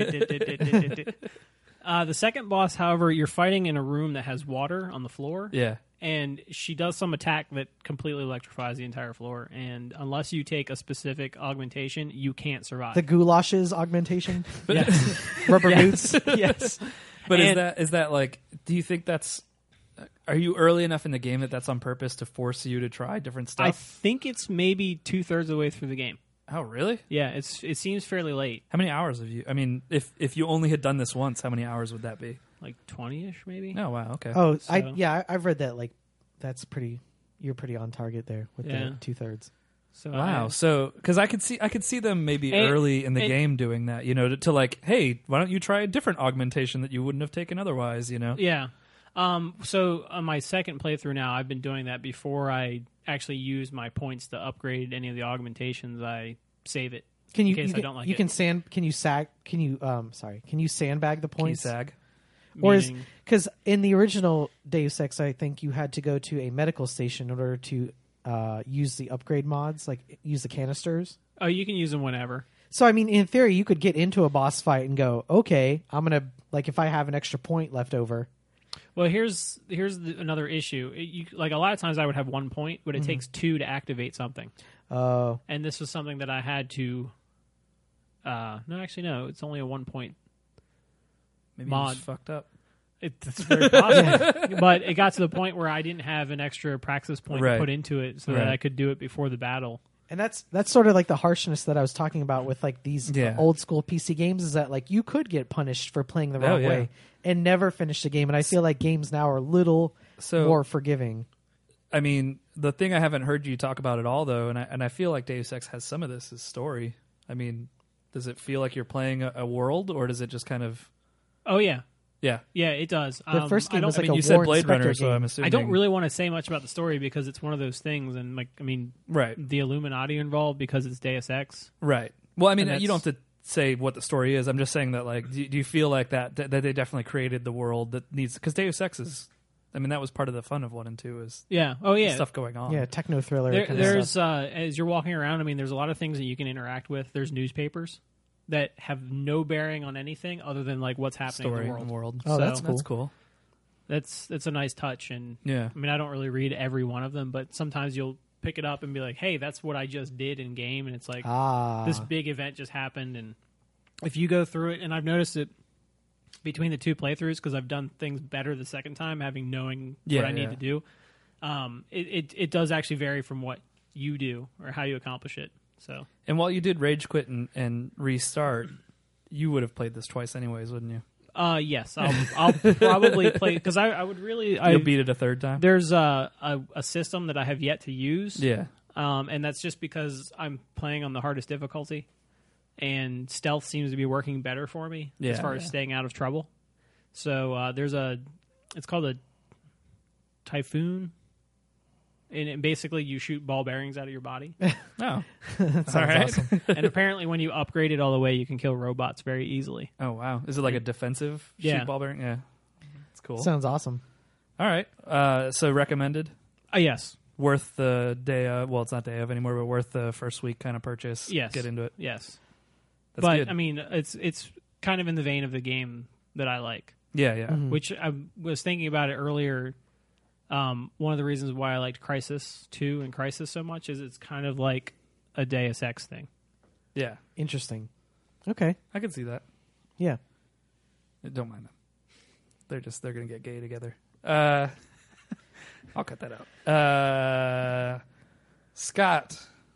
uh, the second boss, however, you're fighting in a room that has water on the floor, yeah. and she does some attack that completely electrifies the entire floor. And unless you take a specific augmentation, you can't survive. The goulashes augmentation, But Yes. rubber Yes. boots. Yes. but is And- that is that like? Do you think that's? Are you early enough in the game that that's on purpose to force you to try different stuff? I think it's maybe two thirds of the way through the game. oh, really? Yeah, it's it seems fairly late, How many hours have you? I mean, if if you only had done this once, how many hours would that be? like twenty ish, maybe. Oh, wow. Okay. Oh, I So- yeah, I, I've read that. Like, that's pretty. You're pretty on target there with Yeah. the two thirds. So Wow. I- So, because I could see, I could see them maybe And- early in the and- game doing that. You know, to, to like, hey, why don't you try a different augmentation that you wouldn't have taken otherwise? You know. Yeah. Um, so on my second playthrough now, I've been doing that before I actually use my points to upgrade any of the augmentations. I save it. Can you? In case you I can, don't like you it. can sand. Can you sag? Can you? Um, sorry. Can you sandbag the Can you points? sag? Or is Meaning- because in the original Deus Ex, I think you had to go to a medical station in order to uh, use the upgrade mods, like use the canisters. oh, you can use them whenever. So I mean, in theory, you could get into a boss fight and go, okay, I'm gonna like if I have an extra point left over. Well, here's here's the, another issue. It, you, like a lot of times, I would have one point, but it Mm-hmm. takes two to activate something. Oh, And this was something that I had to. Uh, no, actually, no. It's only a one point. Maybe Mod. you just fucked up. It, it's very possible, but it got to the point where I didn't have an extra praxis point Right. to put into it, so Right. that I could do it before the battle. and that's that's sort of like the harshness that I was talking about with like these Yeah. old school P C games. Is that like you could get punished for playing the Oh, wrong yeah. way and never finish the game. And I feel like games now are a little So more forgiving. I mean, the thing I haven't heard you talk about at all, though, and I and I feel like Deus Ex has some of this is story. I mean, does it feel like you're playing a, a world, or does it just kind of? Oh yeah, Yeah, yeah, it does. The Um, first I game don't, was I like mean, a you said Warren Blade Runner, Spector so game. I'm assuming I don't really want to say much about the story because it's one of those things, and like I mean, right, the Illuminati involved because it's Deus Ex. right. Well, I mean, And you don't that's- have to say what the story is. I'm just saying that, like, do, do you feel like that, that that they definitely created the world that needs? Because Deus Ex is, I mean, that was part of the fun of one and two is Yeah. Oh yeah. stuff going on. Yeah, techno thriller. There, kind of there's stuff. uh, as you're walking around. I mean, there's a lot of things that you can interact with. There's newspapers that have no bearing on anything other than like what's happening story in the world. world. Oh, So- that's cool. That's cool. That's that's a nice touch, and Yeah. I mean, I don't really read every one of them, but sometimes you'll pick it up and be like, "Hey, that's what I just did in game," and it's like Ah, this big event just happened. And if you go through it, and I've noticed it between the two playthroughs because I've done things better the second time, having knowing Yeah, what I need yeah. to do. Um, it, it it does actually vary from what you do or how you accomplish it. So And while you did rage quit and, and restart, you would have played this twice anyways, wouldn't you? Uh, yes, I'll, I'll probably play because I, I would really. I, You'll beat it a third time. there's a, a a system that I have yet to use. Yeah. Um, and that's just because I'm playing on the hardest difficulty, and stealth seems to be working better for me Yeah, as far as yeah. staying out of trouble. So uh, there's a, it's called a typhoon, and it, basically you shoot ball bearings out of your body. Oh. that sounds all right. awesome. And apparently, when you upgrade it all the way, you can kill robots very easily. Oh wow. Is it like a defensive Yeah. shoot ball bearing? Yeah. It's cool. Sounds awesome. All right. Uh, so recommended. Uh, yes, Worth the day of, well, it's not day of anymore, but worth the first week kind of purchase. Yes. Get into it. yes. That's but good. I mean, it's it's kind of in the vein of the game that I like. yeah, yeah. Mhm. Which I was thinking about it earlier. Um, one of the reasons why I liked Crisis two and Crisis so much is it's kind of like a Deus Ex thing. Yeah. Interesting. Okay. I can see that. Yeah. Don't mind them. They're just, they're going to get gay together. Uh, I'll cut that out. Uh, Scott,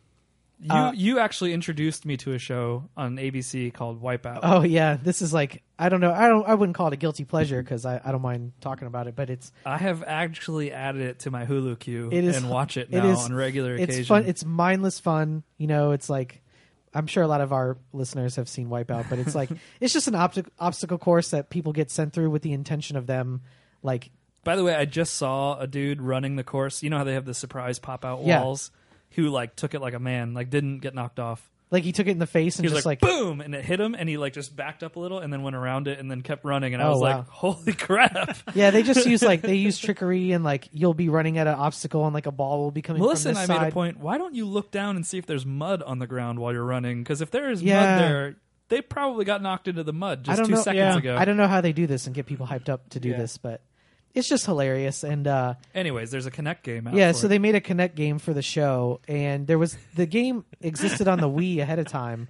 you Uh, you actually introduced me to a show on A B C called Wipeout. Oh yeah. This is like I don't know. I don't. I wouldn't call it a guilty pleasure because I, I don't mind talking about it. But it's I have actually added it to my Hulu queue It is- and watch it it now is- on regular occasion. it's fun. It's mindless fun. You know. It's like I'm sure a lot of our listeners have seen Wipeout, but it's like it's just an obstac- obstacle course that people get sent through with the intention of them like By the way, I just saw a dude running the course. You know how they have the surprise pop out Yeah. walls? Who like took it like a man, like didn't get knocked off. like he took it in the face He and was just like, like, boom, and it hit him, and he like just backed up a little, and then went around it, and then kept running. And I Oh, was wow. like, holy crap! yeah. They just use like they use trickery and like you'll be running at an obstacle and like a ball will be coming Melissa from and this I side. made a point. Why don't you look down and see if there's mud on the ground while you're running? Because if there is Yeah. mud there, they probably got knocked into the mud I just don't two know. seconds yeah. ago. I don't know how they do this and get people hyped up to do Yeah. this, but it's just hilarious. And uh, Anyways, there's a Connect game out. yeah, for so it. they made a Connect game for the show, and there was the game existed on the Wii ahead of time.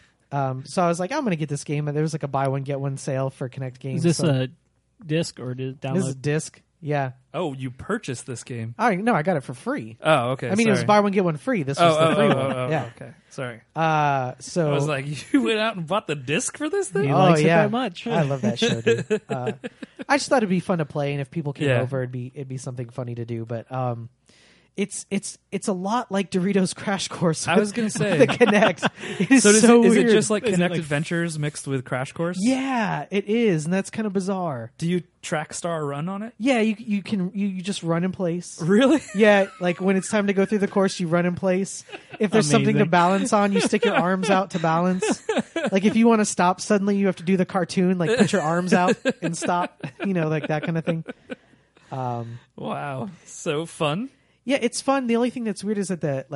Um, so I was like, I'm gonna get this game, and there was like a buy one get one sale for Connect games. Is this so a disc or did it download? this is a disc? Yeah. Oh, you purchased this game? I no, I got it for free. Oh, okay. I mean, it was sorry. buy one get one free. This Oh, was the oh, free oh, one. oh, oh, yeah. okay. Sorry. Uh, so I was like, you went out and bought the disc for this thing? He oh likes it yeah, that much. I love that show, dude. Uh, I just thought it'd be fun to play, and if people came Yeah. over, it'd be it'd be something funny to do. But um, it's it's it's a lot like Doritos Crash Course. I with- was gonna say. with the Connect. It is So, does so it, is weird. it just like Is it Connect like- Adventures mixed with Crash Course? Yeah, it is, and that's kind of bizarre. Do you track star run on it? Yeah, you you can you, you just run in place. Really? Yeah, like when it's time to go through the course, you run in place. If there's something to Amazing. balance on, you stick your arms out to balance. Like if you want to stop suddenly, you have to do the cartoon, like put your arms out and stop. You know, like that kind of thing. Um, Wow. So fun. yeah, it's fun. The only thing that's weird is that the like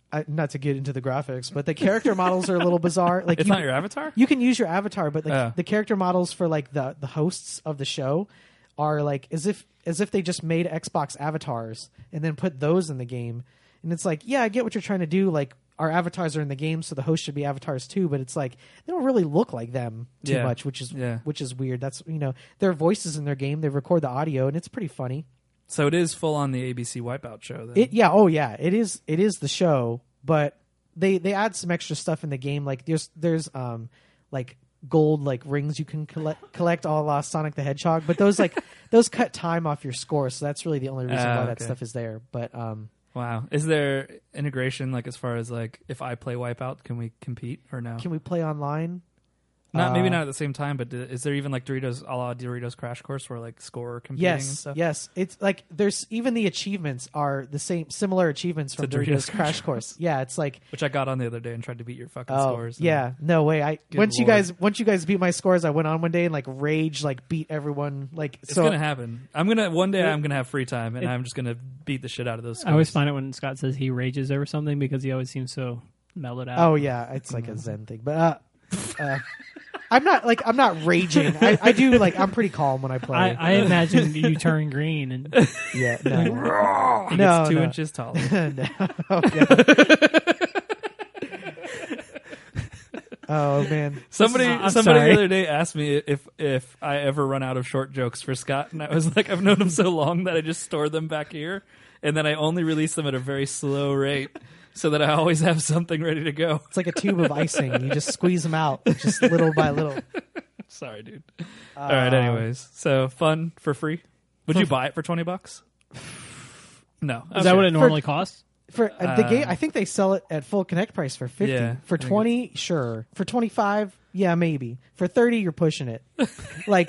I, not to get into the graphics, but the character models are a little bizarre. Like It's you, not your avatar? you can use your avatar, but like Oh. the character models for like the the hosts of the show are like as if as if they just made Xbox avatars and then put those in the game. And it's like, yeah, I get what you're trying to do. Like our avatars are in the game, so the host should be avatars too. But it's like they don't really look like them too Yeah. much, which is Yeah. which is weird. That's you know their voices in their game. They record the audio, and it's pretty funny. So it is full on the A B C Wipeout show then. It yeah, oh yeah, it is. It is the show, but they they add some extra stuff in the game. Like there's there's um like gold like rings you can collect collect all uh, Sonic the Hedgehog, but those like those cut time off your score, so that's really the only reason Ah, why that okay. stuff is there. But um Wow. Is there integration like as far as like if I play Wipeout, can we compete or no? can we play online? Not maybe Uh, not at the same time, but is there even like Doritos a la Doritos Crash Course where like score competing and Yes, stuff? yes. It's like there's even the achievements are the same, similar achievements from To Doritos Doritos Crash Crash Course. Yeah, it's like Which I got on the other day and tried to beat your fucking oh scores. and- yeah, no way. I Good once you lord. guys once you guys beat my scores, I went on one day and like rage, like beat everyone. Like It's so gonna happen. I'm gonna one day It- I'm gonna have free time and it- I'm just gonna beat the shit out of those scores. I always find it when Scott says he rages over something because he always seems so mellowed out. Oh yeah, it's like a Zen thing. But uh, uh, I'm not like I'm not raging. I, I do like I'm pretty calm when I play. I, I imagine you turn green and yeah, no, He no, gets two no. inches taller. no. Okay. Oh man, Somebody, I'm somebody sorry. the other day asked me if if I ever run out of short jokes for Scott, and I was like, I've known him so long that I just store them back here, and then I only release them at a very slow rate, so that I always have something ready to go. it's like a tube of icing. You just squeeze them out, just little by little. Sorry, dude. All right. Anyways, so fun for free. Would you buy it for twenty bucks? No. is that what it normally For- costs? For uh, the Uh, game, I think they sell it at full Connect price for fifty. Yeah, for I think twenty, sure. For twenty five, yeah, maybe. For thirty, you're pushing it. Like,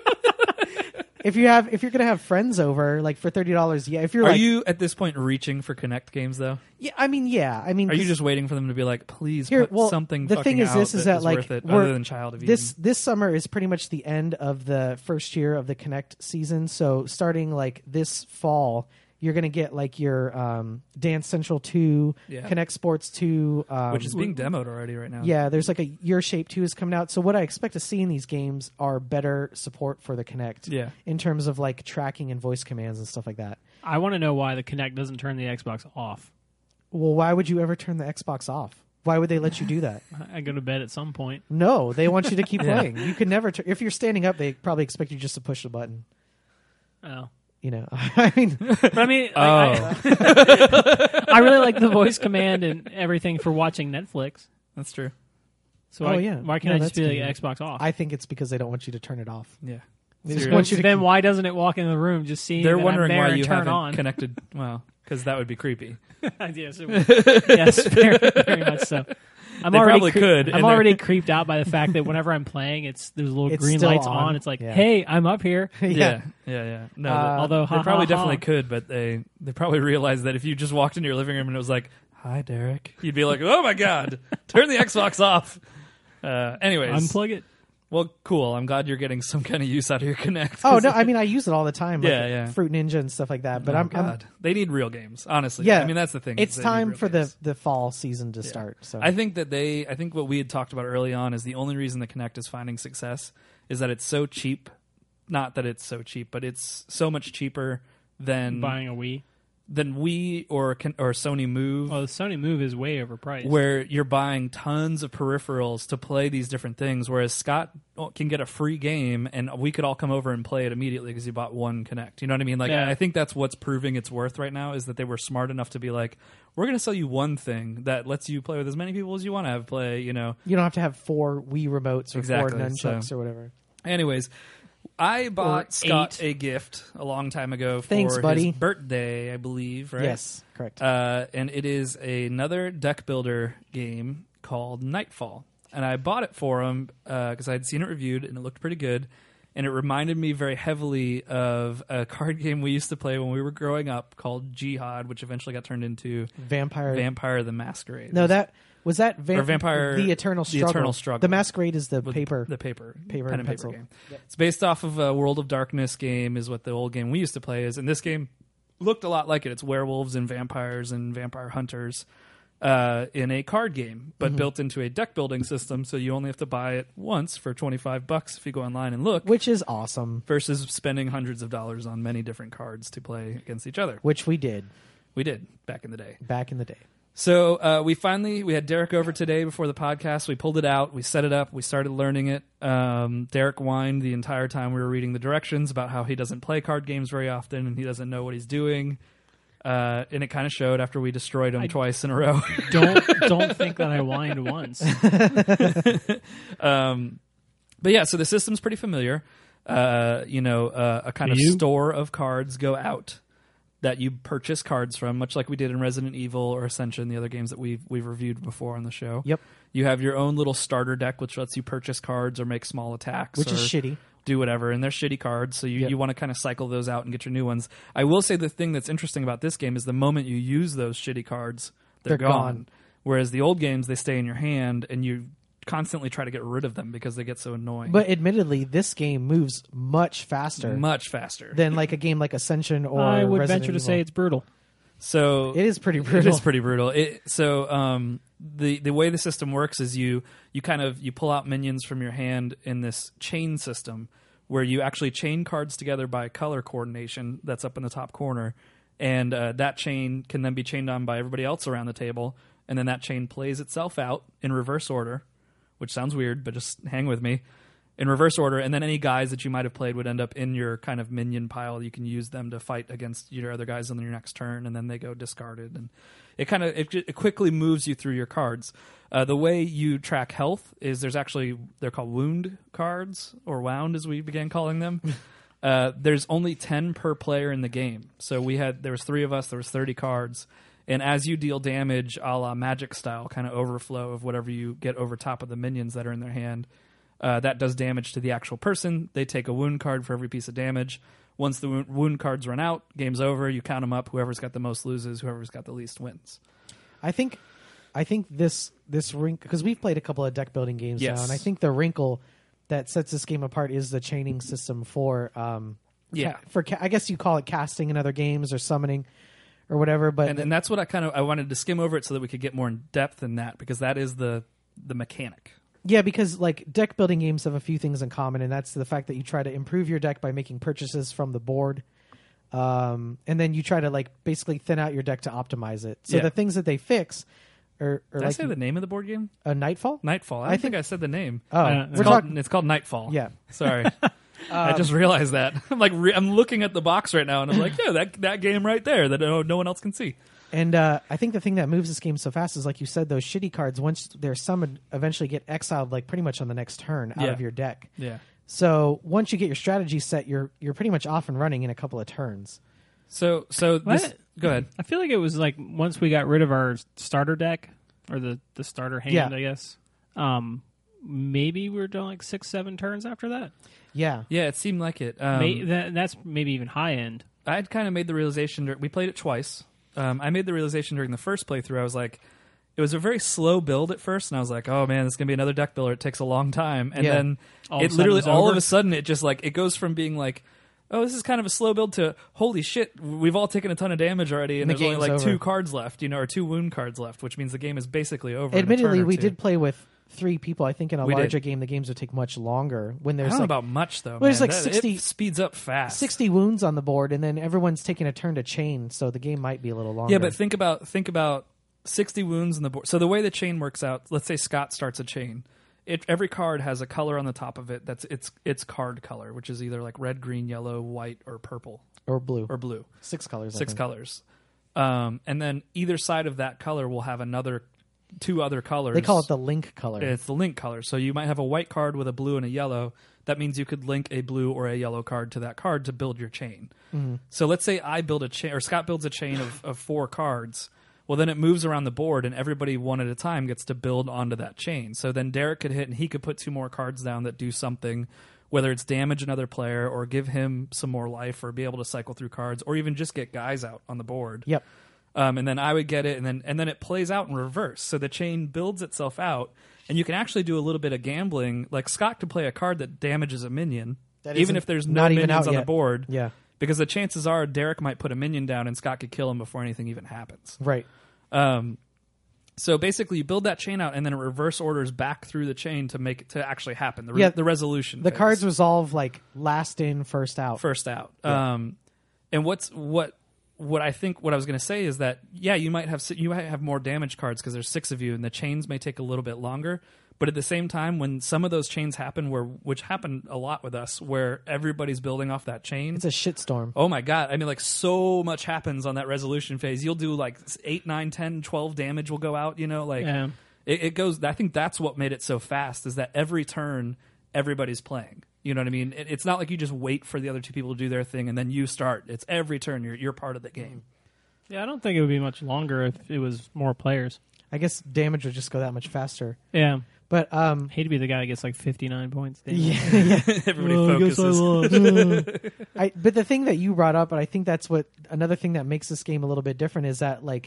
if you have, if you're gonna have friends over, like for thirty dollars, yeah. If you're Are like, you at this point reaching for Connect games though? yeah, I mean, yeah, I mean, Are you 'cause just waiting for them to be like, please here? put Well, something? the fucking thing is, out this is that, like worth it, we're- other than Child of this Eden. this summer is pretty much the end of the first year of the Connect season. So starting like this fall, you're gonna get like your um, Dance Central two, Yeah. Connect Sports two, um, Which is being demoed already right now. yeah, there's like a Your Shape two is coming out. So what I expect to see in these games are better support for the Kinect Yeah. in terms of like tracking and voice commands and stuff like that. I want to know why the Kinect doesn't turn the Xbox off. Well, why would you ever turn the Xbox off? Why would they let you do that? I go to bed at some point. No, they want you to keep Yeah. playing. You can never. Tur- if you're standing up, they probably expect you just to push the button. Oh, You know, I mean, but I mean, like, Oh, I, I really like the voice command and everything for watching Netflix. that's true. So Oh, why, yeah. why can't No, I just that's be like convenient. Xbox off? I think it's because they don't want you to turn it off. Yeah. They just Seriously. want you to then keep- why doesn't it walk in the room just seeing They're that wondering I'm there why and you turn haven't on? connected. Well, because that would be creepy. yes, it would. yes, very, very much so. I'm They already probably cre- could, I'm and already they're- creeped out by the fact that whenever I'm playing, it's there's little It's green still lights on. on. It's like, Yeah. hey, I'm up here. Yeah, yeah. yeah, yeah. No, Uh, they- Although, they ha, probably ha, definitely ha. could, but they they probably realized that if you just walked into your living room and it was like, "Hi, Derek," you'd be like, "Oh my god, turn the Xbox off." Uh, anyways, Unplug it. well, cool. I'm glad you're getting some kind of use out of your Connect. Oh no, I mean I use it all the time. Like Yeah, yeah. Fruit Ninja and stuff like that. But oh, I'm, I'm God, they need real games. Honestly, Yeah. I mean that's the thing. is it's they need time real for games. the the fall season to start. So I think that they, I think what we had talked about early on is the only reason the Kinect is finding success is that it's so cheap. Not that it's so cheap, but it's so much cheaper than Buying a Wii. than Wii or Kin- or Sony Move, Oh, the Sony Move is way overpriced. where you're buying tons of peripherals to play these different things. Whereas Scott can get a free game, and we could all come over and play it immediately because he bought one Kinect. You know what I mean? Like Yeah. I think that's what's proving its worth right now is that they were smart enough to be like, we're going to sell you one thing that lets you play with as many people as you want to have play. You know. you don't have to have four Wii remotes or Exactly, four nunchucks so- or whatever. Anyways, I bought Or Scott eight. a gift a long time ago for Thanks, buddy. his birthday, I believe, right? Yes, correct. Uh, and it is another deck builder game called Nightfall. And I bought it for him because I had seen it reviewed and it looked pretty good. And it reminded me very heavily of a card game we used to play when we were growing up called Jihad, which eventually got turned into Vampire. Vampire the Masquerade. no, that was that Vamp- Or Vampire- The Eternal The Struggle. Eternal Struggle. The Masquerade is the With paper. the paper, paper pen and and pencil. paper game. It's based off of a World of Darkness game, is what the old game we used to play is, and this game looked a lot like it. It's werewolves and vampires and vampire hunters, uh, in a card game, but mm-hmm. built into a deck building system. So you only have to buy it once for twenty-five bucks if you go online and look. Which is awesome. Versus spending hundreds of dollars on many different cards to play against each other. Which we did. We did back in the day. Back in the day. So uh, we finally, we had Derek over today before the podcast. We pulled it out. We set it up. We started learning it. Um, Derek whined the entire time we were reading the directions about how he doesn't play card games very often and he doesn't know what he's doing. Uh, and it kind of showed after we destroyed him I twice in a row. don't don't think that I whined once. um, but yeah, so the system's pretty familiar. Uh, you know, uh, a kind of you? store of cards go out that you purchase cards from, much like we did in Resident Evil or Ascension, the other games that we've we've reviewed before on the show. Yep. You have your own little starter deck, which lets you purchase cards or make small attacks. Which or is shitty. Do whatever, and they're shitty cards, so you, yep. you want to kind of cycle those out and get your new ones. I will say the thing that's interesting about this game is the moment you use those shitty cards, they're, they're gone. gone. Whereas the old games, they stay in your hand, and you constantly try to get rid of them because they get so annoying. But admittedly, this game moves much faster. Much faster. Than like a game like Ascension or I would Resident venture to Evil. say it's brutal. So it is pretty brutal. It is pretty brutal. It, so um, the the way the system works is you you kind of you pull out minions from your hand in this chain system where you actually chain cards together by color coordination that's up in the top corner, and uh, that chain can then be chained on by everybody else around the table, and then that chain plays itself out in reverse order, which sounds weird, but just hang with me. In reverse order, and then any guys that you might have played would end up in your kind of minion pile. You can use them to fight against your other guys on your next turn, and then they go discarded. And it kind of it, it quickly moves you through your cards. Uh, the way you track health is there's actually they're called wound cards or wound as we began calling them. uh, there's only ten per player in the game, so we had there was three of us. There was thirty cards. And as you deal damage, a la Magic style, kind of overflow of whatever you get over top of the minions that are in their hand. Uh, that does damage to the actual person. They take a wound card for every piece of damage. Once the wo- wound cards run out, game's over. You count them up. Whoever's got the most loses. Whoever's got the least wins. I think, I think this this wrinkle, because we've played a couple of deck building games yes. now, and I think the wrinkle that sets this game apart is the chaining system for um yeah ca- for ca- I guess you call it casting in other games or summoning or whatever. But and, and that's what I kind of I wanted to skim over it so that we could get more in depth in that, because that is the the mechanic. Yeah, because like deck building games have a few things in common, and that's the fact that you try to improve your deck by making purchases from the board, um, and then you try to like basically thin out your deck to optimize it. So yeah. the things that they fix are, are Did like I say the name of the board game? A uh, Nightfall. Nightfall. I, I don't think, think I said the name. Oh, Uh, it's we're called talking. it's called Nightfall. Yeah. Sorry. I just realized that. I'm like re- I'm looking at the box right now, and I'm like, yeah, that that game right there that no, no one else can see. And uh, I think the thing that moves this game so fast is, like you said, those shitty cards, once they're summoned, eventually get exiled, like pretty much on the next turn out Yeah. of your deck. Yeah. So once you get your strategy set, you're you're pretty much off and running in a couple of turns. So so this. What? Go ahead. I feel like it was like once we got rid of our starter deck or the, the starter hand, Yeah. I guess. Um, maybe we were doing like six, seven turns after that. Yeah. Yeah, it seemed like it. Um, May, that, that's maybe even high end. I'd kind of made the realization. dur- We played it twice. Um, I made the realization during the first playthrough. I was like, it was a very slow build at first, and I was like, oh man, this is gonna be another deck builder. It takes a long time, and Yeah. then All of a it sudden literally it's all over? of a sudden it just like it goes from being like, oh, this is kind of a slow build to holy shit, we've all taken a ton of damage already, and, And the there's only game's like over. two cards left, you know, or two wound cards left, which means the game is basically over. in a Admittedly, turn or we two. did play with three people. I think in a We did. larger game, the games would take much longer. When I there's don't know like about much though. Well, there's man. like That- sixty it speeds up fast. sixty wounds on the board, and then everyone's taking a turn to chain, so the game might be a little longer. Yeah, but think about think about sixty wounds in the board. So the way the chain works out, let's say Scott starts a chain. It, every card has a color on the top of it that's its its card color, which is either like red, green, yellow, white, or purple, or blue, or blue. six colors. I Six think. colors. Um, and then either side of that color will have another two other colors. They call it the link color. It's the link color. So you might have a white card with a blue and a yellow. That means you could link a blue or a yellow card to that card to build your chain. Mm-hmm. So let's say I build a chain, or Scott builds a chain of, of four cards. Well, then it moves around the board, and everybody one at a time gets to build onto that chain. So then Derek could hit, and he could put two more cards down that do something, whether it's damage another player or give him some more life or be able to cycle through cards or even just get guys out on the board. Yep. Um, and then I would get it, and then and then it plays out in reverse. So the chain builds itself out, and you can actually do a little bit of gambling. Like Scott could play a card that damages a minion, That even isn't- if there's no not even minions out on the yet. board. Yeah. Because the chances are Derek might put a minion down, and Scott could kill him before anything even happens. Right. Um, So basically, you build that chain out, and then it reverse orders back through the chain to make it to actually happen. The, re- Yeah, the resolution. The phase. cards resolve like last in, first out. first out. Yeah. Um, and what's what what I think what I was going to say is that yeah, you might have si- you might have more damage cards because there's six of you, and the chains may take a little bit longer. But at the same time, when some of those chains happen, where which happen a lot with us, where everybody's building off that chain, It's a shitstorm. oh my god! I mean, like so much happens on that resolution phase. You'll do like eight, nine, ten, twelve damage will go out. You know, like Yeah. it, it goes. I think that's what made it so fast is that every turn everybody's playing. You know what I mean? It, it's not like you just wait for the other two people to do their thing and then you start. It's every turn you're you're part of the game. Yeah, I don't think it would be much longer if it was more players. I guess damage would just go that much faster. Yeah. But um, Hate to be the guy that gets like fifty-nine points. Damn. yeah, yeah. Everybody Oh, I guess I focuses. lost. I, but the thing that you brought up, and I think that's what another thing that makes this game a little bit different is that like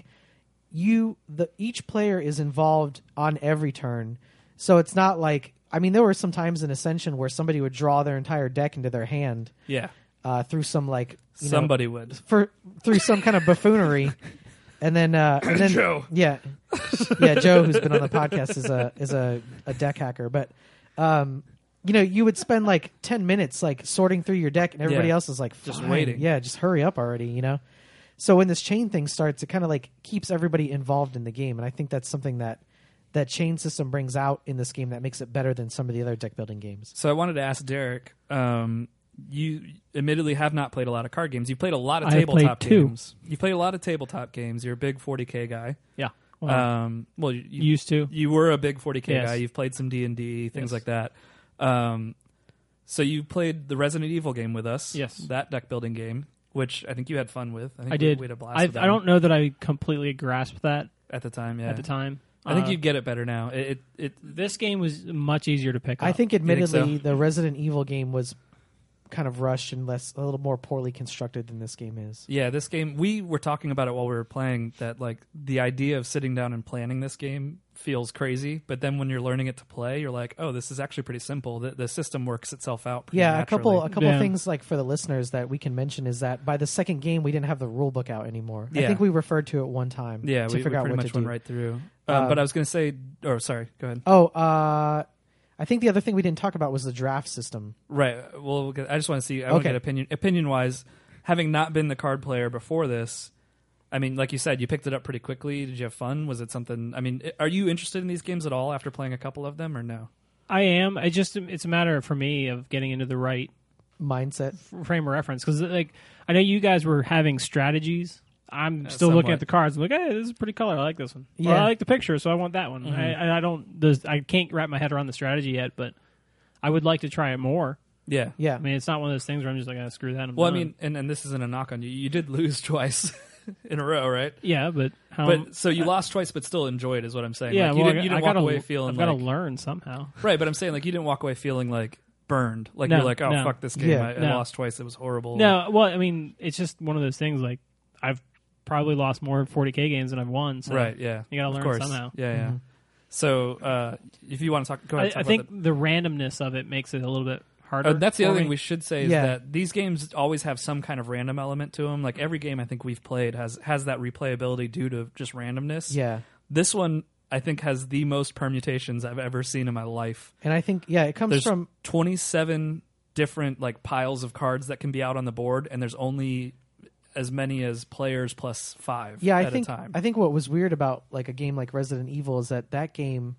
you, the each player is involved on every turn, so it's not like I mean there were some times in Ascension where somebody would draw their entire deck into their hand Yeah, uh, through some like you know, somebody would. for through some kind of buffoonery, and then uh, and then Joe. yeah, yeah, Joe, who's been on the podcast, is a is a, a deck hacker, but um, you know, you would spend like ten minutes like sorting through your deck, and everybody Yeah. else is like Just "Fine, waiting." yeah, just hurry up already, you know. So when this chain thing starts, it kind of like keeps everybody involved in the game, and I think that's something that that chain system brings out in this game that makes it better than some of the other deck building games. So I wanted to ask Derek. Um, you admittedly have not played a lot of card games. You played a lot of I have tabletop played two. games. You played a lot of tabletop games. You're a big forty K guy. Yeah. Well, Um, well, you, you, used to. you were a big forty K Yes. guy. You've played some D and D, things Yes. like that. Um, so you played the Resident Evil game with us. Yes. that deck building game, which I think you had fun with. I, think I we, did. We had a blast I, with that I one don't know that I completely grasped that at the time. Yeah, at the time. I think Uh, you'd get it better now. It, it, it This game was much easier to pick up. I think, think admittedly, so? the Resident Evil game was kind of rushed and less a little more poorly constructed than this game is. Yeah, this game, we were talking about it while we were playing, that like the idea of sitting down and planning this game feels crazy, but then when you're learning it to play, you're like, oh, this is actually pretty simple. The, the system works itself out pretty Yeah, a couple naturally. a couple Yeah. things like for the listeners that we can mention is that by the second game we didn't have the rule book out anymore. I Yeah. think we referred to it one time Yeah, to we, we figure out pretty what much to went do. right through. Um, Um, but I was going to say, or sorry, go ahead. Oh, uh, I think the other thing we didn't talk about was the draft system. Right. Well, I just want to see. I want to Okay. get opinion. Opinion wise, having not been the card player before this, I mean, like you said, you picked it up pretty quickly. Did you have fun? Was it something? I mean, are you interested in these games at all after playing a couple of them, or no? I am. I just it's a matter for me of getting into the right Mindset. frame of reference because like I know you guys were having strategies. I'm still looking somewhat. at the cards. I'm like, hey, this is a pretty color. I like this one. Yeah, Yeah. I like the picture, so I want that one. Mm-hmm. I, I I don't. There's, I can't wrap my head around the strategy yet, but I would like to try it more. Yeah. Yeah. I mean, it's not one of those things where I'm just like, ah, screw that. I'm Well, I done. mean, and, and this isn't a knock on you. You did lose twice in a row, right? yeah, but how? But so you lost twice, but still enjoyed, is what I'm saying. yeah, like, you well, didn't, you I, didn't I walk gotta, away feeling I've got to like learn somehow. right. But I'm saying like you didn't walk away feeling like burned. Like No, you're like, oh no. fuck this game. Yeah. I, I No. lost twice. It was horrible. No, well, I mean, it's just one of those things. Like I've probably lost more forty K games than I've won. So Right. Yeah. You gotta Of learn course. somehow. Yeah. Yeah. Mhm. So uh, if you want to talk, go ahead. I, talk I about think the- the randomness of it makes it a little bit harder. Uh, that's the for other me. thing we should say is Yeah. that these games always have some kind of random element to them. Like every game I think we've played has has that replayability due to just randomness. Yeah. This one I think has the most permutations I've ever seen in my life. And I think yeah, it comes There's from twenty-seven different like piles of cards that can be out on the board, and there's only as many as players plus five. yeah. I at think a time. I think what was weird about like a game like Resident Evil is that that game,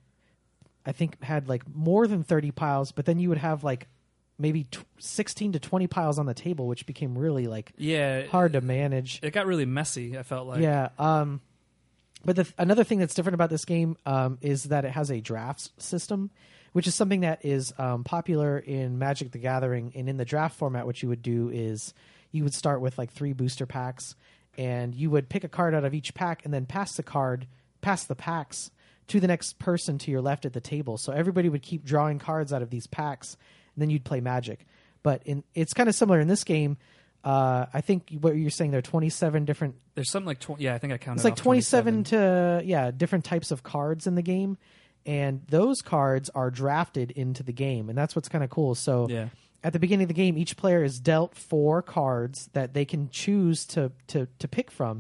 I think had like more than thirty piles, but then you would have like maybe t- sixteen to twenty piles on the table, which became really like yeah, hard to manage. It got really messy. I felt like yeah. Um, but the, another thing that's different about this game um, is that it has a drafts system, which is something that is um, popular in Magic the Gathering. And in the draft format, what you would do is you would start with like three booster packs, and you would pick a card out of each pack and then pass the card, pass the packs to the next person to your left at the table. So everybody would keep drawing cards out of these packs, and then you'd play Magic. But in, it's kind of similar in this game. Uh, I think what you're saying there are twenty-seven different. there's something like twenty. Yeah, I think I counted. It's like off twenty-seven to yeah different types of cards in the game, and those cards are drafted into the game, and that's what's kind of cool. So Yeah. at the beginning of the game, each player is dealt four cards that they can choose to to to pick from,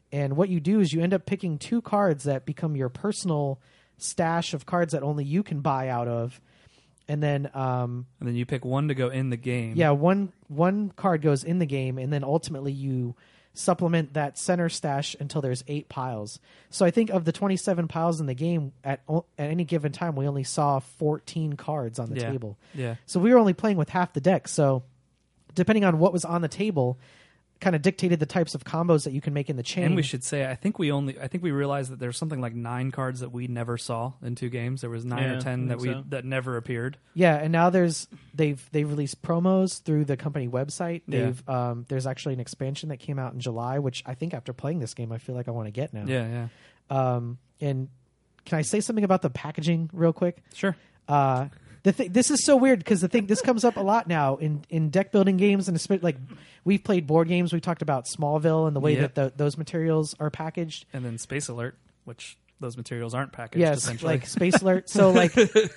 And what you do is you end up picking two cards that become your personal stash of cards that only you can buy out of. And then, um, and then you pick one to go in the game. yeah, one one card goes in the game, and then ultimately you supplement that center stash until there's eight piles. So I think of the twenty-seven piles in the game, at at any given time, we only saw fourteen cards on the Yeah. table. Yeah. So we were only playing with half the deck. So depending on what was on the table, kind of dictated the types of combos that you can make in the chain. And we should say, I think we only, I think we realized that there's something like nine cards that we never saw in two games. There was nine Yeah, or I ten that think we so. that never appeared. Yeah, and now there's they've they've released promos through the company website. Yeah. They've um, there's actually an expansion that came out in July, which I think after playing this game, I feel like I want to get now. Yeah, yeah, Um, and can I say something about the packaging real quick? sure. Uh, the th- this is so weird because the thing this comes up a lot now in, in deck building games, and especially like we've played board games. We talked about Smallville and the way Yep. that the, those materials are packaged. And then Space Alert, which those materials aren't packaged. Yes, essentially. like Space Alert. So like,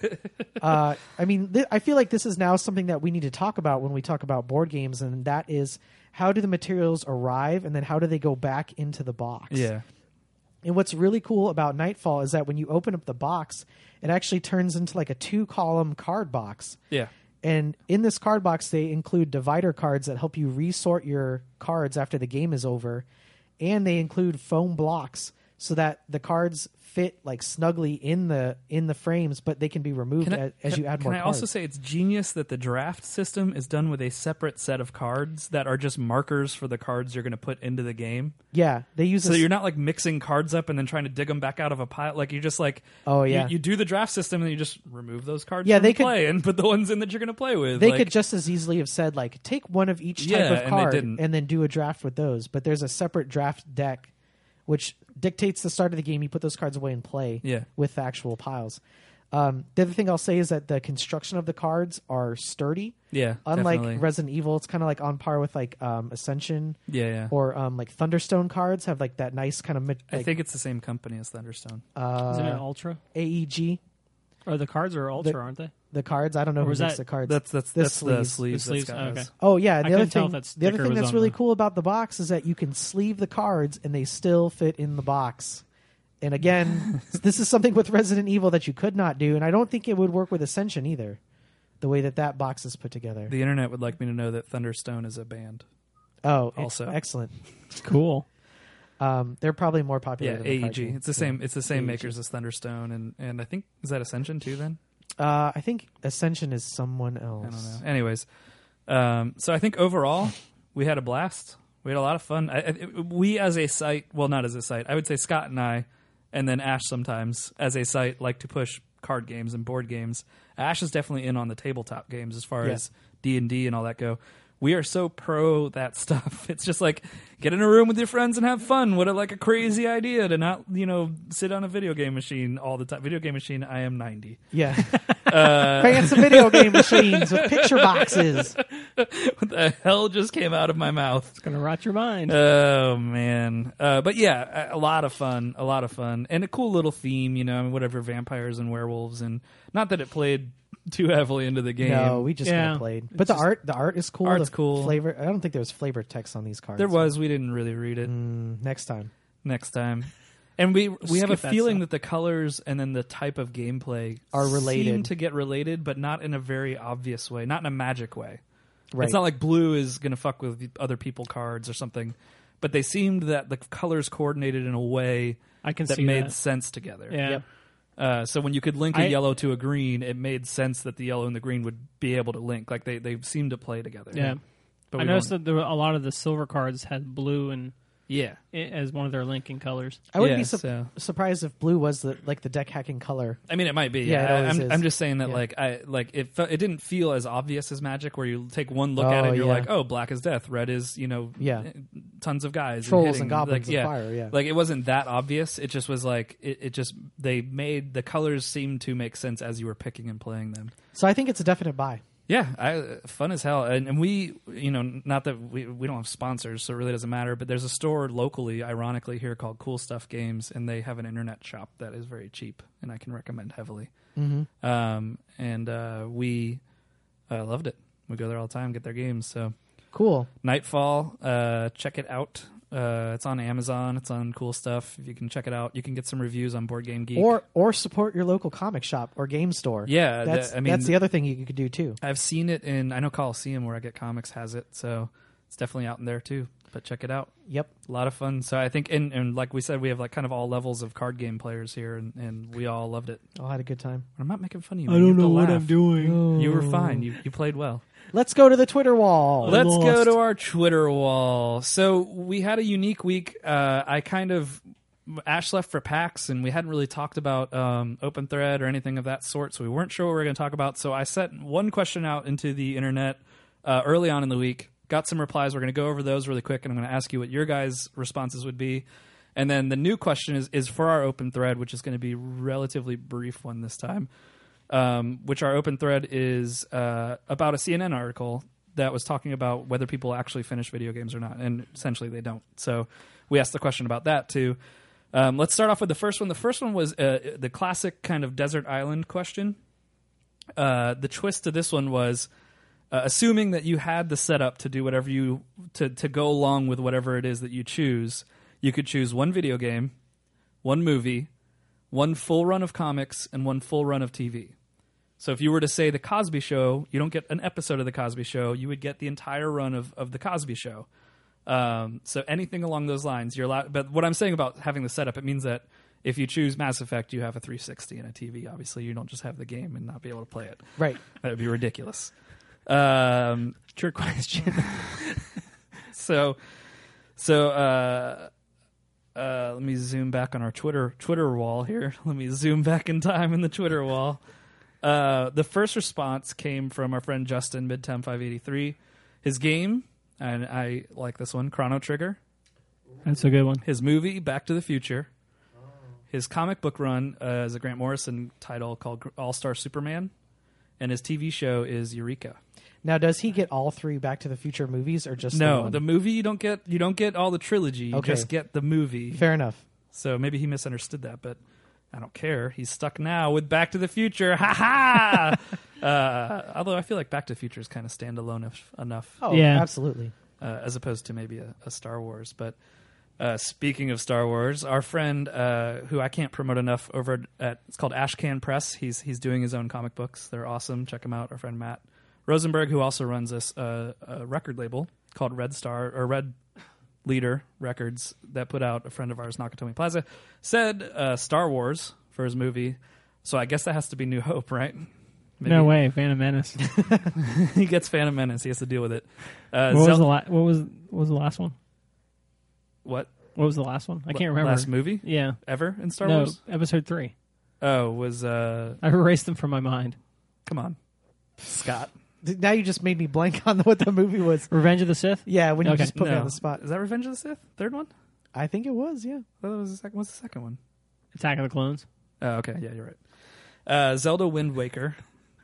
uh, I mean, th- I feel like this is now something that we need to talk about when we talk about board games, and that is how do the materials arrive, and then how do they go back into the box? yeah, And what's really cool about Nightfall is that when you open up the box, it actually turns into like a two-column card box. yeah, And in this card box, they include divider cards that help you resort your cards after the game is over. And they include foam blocks so that the cards fit like snugly in the in the frames, but they can be removed Can I- as, as can- you add Can more I cards. also say it's genius that the draft system is done with a separate set of cards that are just markers for the cards you're going to put into the game. yeah, they use So this, you're not like mixing cards up and then trying to dig them back out of a pile. Like you're just like, Oh, you- yeah. you, do the draft system and you just remove those cards. Yeah, from they could- play and put the ones in that you're going to play with. they like, could just as easily have said like take one of each type Yeah, of and they card didn't. and then do a draft with those. But there's a separate draft deck which dictates the start of the game. You put those cards away and play Yeah. with the actual piles. Um, the other thing I'll say is that the construction of the cards are sturdy. yeah, Unlike definitely. Resident Evil, it's kind of like on par with like um, Ascension yeah, yeah. or um, like Thunderstone cards have like that nice kind of like, I think it's the same company as Thunderstone. uh, Isn't it Ultra? A E G. Or the cards are Ultra, The- aren't they? The cards, I don't know Or who was makes that- the cards. That's that's The that's the sleeves. sleeves. The sleeves, that Scott okay. has. Oh yeah, and I the other couldn't tell thing, if that the other sticker thing was that's on really the- cool about the box is that you can sleeve the cards and they still fit in the box. And again, this is something with Resident Evil that you could not do, and I don't think it would work with Ascension either. The way that that box is put together. The internet would like me to know that Thunderstone is a band. oh, also. excellent. Cool. Um, they're probably more popular. Yeah, than the A E card G. game. It's the Yeah. same. It's the same A E G. makers as Thunderstone, and and I think is that Ascension too. Then Uh, I think Ascension is someone I else. don't know. Anyways, um, so I think overall we had a blast. We had a lot of fun. I, I, we as a site, well, not as a site. I would say Scott and I, and then Ash sometimes as a site like to push card games and board games. Ash is definitely in on the tabletop games as far Yeah. as D and D and all that go. We are so pro that stuff. It's just like get in a room with your friends and have fun. What a like a crazy idea to not you know sit on a video game machine all the time. Video game machine. I am ninety. Yeah. Uh, Fancy video game machines with picture boxes. what the hell just came out of my mouth? It's going to rot your mind. Oh man, uh, but yeah, a, a lot of fun, a lot of fun, and a cool little theme. You know, I mean, whatever vampires and werewolves, and not that it played too heavily into the game. No, we just Yeah. kinda played. But the just- art, the art is cool. Art's the cool. Flavor. I don't think there was flavor text on these cards. There was. We didn't really read it. Mm, next time. Next time. And we we have a skip that feeling stuff. that the colors and then the type of gameplay Are related. seem to get related, but not in a very obvious way, not in a magic way. Right. It's not like blue is going to fuck with other people cards or something, but they seemed that the colors coordinated in a way I can that see made that. sense together. Yeah. Yep. Uh, so when you could link a I- yellow to a green, it made sense that the yellow and the green would be able to link. Like they, they seemed to play together. Yeah. But I we noticed don't- that there were a lot of the silver cards had blue and yeah. as one of their linking colors. I wouldn't Yeah, be su- so- surprised if blue was the like the deck hacking color. I mean, it might be. Yeah, Yeah, it I, always I'm, is. I'm just saying that, Yeah. like, I like it. Fe- it didn't feel as obvious as Magic, where you take one look at it Oh, and you're yeah. like, oh, black is death, red is you know, Yeah. tons of guys, Trolls hitting. and goblins like, of yeah. fire, yeah. Like it wasn't that obvious. It just was like it, it. Just they made the colors seem to make sense as you were picking and playing them. So I think it's a definite buy. Yeah, I, fun as hell, and, and we, you know, not that we we don't have sponsors, so it really doesn't matter. But there's a store locally, ironically, here called Cool Stuff Games, and they have an internet shop that is very cheap, and I can recommend heavily. Mm-hmm. Um, and uh, we uh, loved it. We go there all the time, get their games. So Cool. Nightfall, uh, check it out. Uh, it's on Amazon. It's on Cool Stuff. If you can check it out, you can get some reviews on Board Game Geek. Or or support your local comic shop or game store. Yeah, that's the, I mean, that's the other thing you could do too. I've seen it in, I know Coliseum where I get comics has it, so it's definitely out in there too. But check it out. Yep. A lot of fun. So I think, and, and like we said, we have like kind of all levels of card game players here, and, and we all loved it. All had a good time. I'm not making fun of you. I man. You don't have to know what laugh. I'm doing. You were fine. You you played well. Let's go to the Twitter wall. Let's lost. go to our Twitter wall. So we had a unique week. Uh, I kind of Ash left for PAX, and we hadn't really talked about um, Open Thread or anything of that sort, so we weren't sure what we were going to talk about. So I set one question out into the internet uh, early on in the week. Got some replies. We're going to go over those really quick, and I'm going to ask you what your guys' responses would be. And then the new question is is for our Open Thread, which is going to be a relatively brief one this time. Um, which our open thread is uh, about a C N N article that was talking about whether people actually finish video games or not, and essentially they don't. So we asked the question about that too. Um, let's start off with the first one. The first one was uh, the classic kind of desert island question. Uh, the twist to this one was uh, assuming that you had the setup to do whatever you to to go along with whatever it is that you choose. You could choose one video game, one movie, one full run of comics, and one full run of T V. So if you were to say The Cosby Show, you don't get an episode of The Cosby Show. You would get the entire run of, of The Cosby Show. Um, so anything along those lines, you're allowed. But what I'm saying about having the setup, it means that if you choose Mass Effect, you have a three sixty and a T V. Obviously, you don't just have the game and not be able to play it. Right. That would be ridiculous. Um, Trick question. so, so uh, uh, let me zoom back on our Twitter Twitter wall here. Let me zoom back in time in the Twitter wall. Uh, the first response came from our friend Justin, Midtown five eighty-three. His game, and I like this one, Chrono Trigger. That's a good one. His movie, Back to the Future. His comic book run uh, is a Grant Morrison title called All-Star Superman. And his T V show is Eureka. Now, does he get all three Back to the Future movies, or just the No, one? the movie you don't get. You don't get all the trilogy. You Okay. just get the movie. Fair enough. So maybe he misunderstood that, but I don't care. He's stuck now with Back to the Future. Ha ha! uh, although I feel like Back to the Future is kind of standalone if, enough, Oh, Yeah. absolutely. uh, as opposed to maybe a, a Star Wars. But uh, speaking of Star Wars, our friend uh, who I can't promote enough over at it's called Ashcan Press. He's he's doing his own comic books. They're awesome. Check him out. Our friend Matt Rosenberg, who also runs this uh, a record label called Red Star or Red Leader Records that put out a friend of ours, Nakatomi Plaza, said uh, Star Wars for his movie. So I guess that has to be New Hope, right? Maybe. No way, Phantom Menace. He gets Phantom Menace. He has to deal with it. Uh, what was Zel- the la- what was what was the last one? what? What was the last one? I What, can't remember. Last movie Yeah. ever in Star no, Wars? episode three. Oh, was uh, I've erased them from my mind. come on, Scott. Now you just made me blank on what the movie was. Revenge of the Sith? Yeah, when you Okay. just put me No. on the spot. Is that Revenge of the Sith? Third one? I think it was, yeah. I thought it was the second. What's the second one? Attack of the Clones? Oh, okay. Yeah, you're right. Uh, Zelda Wind Waker.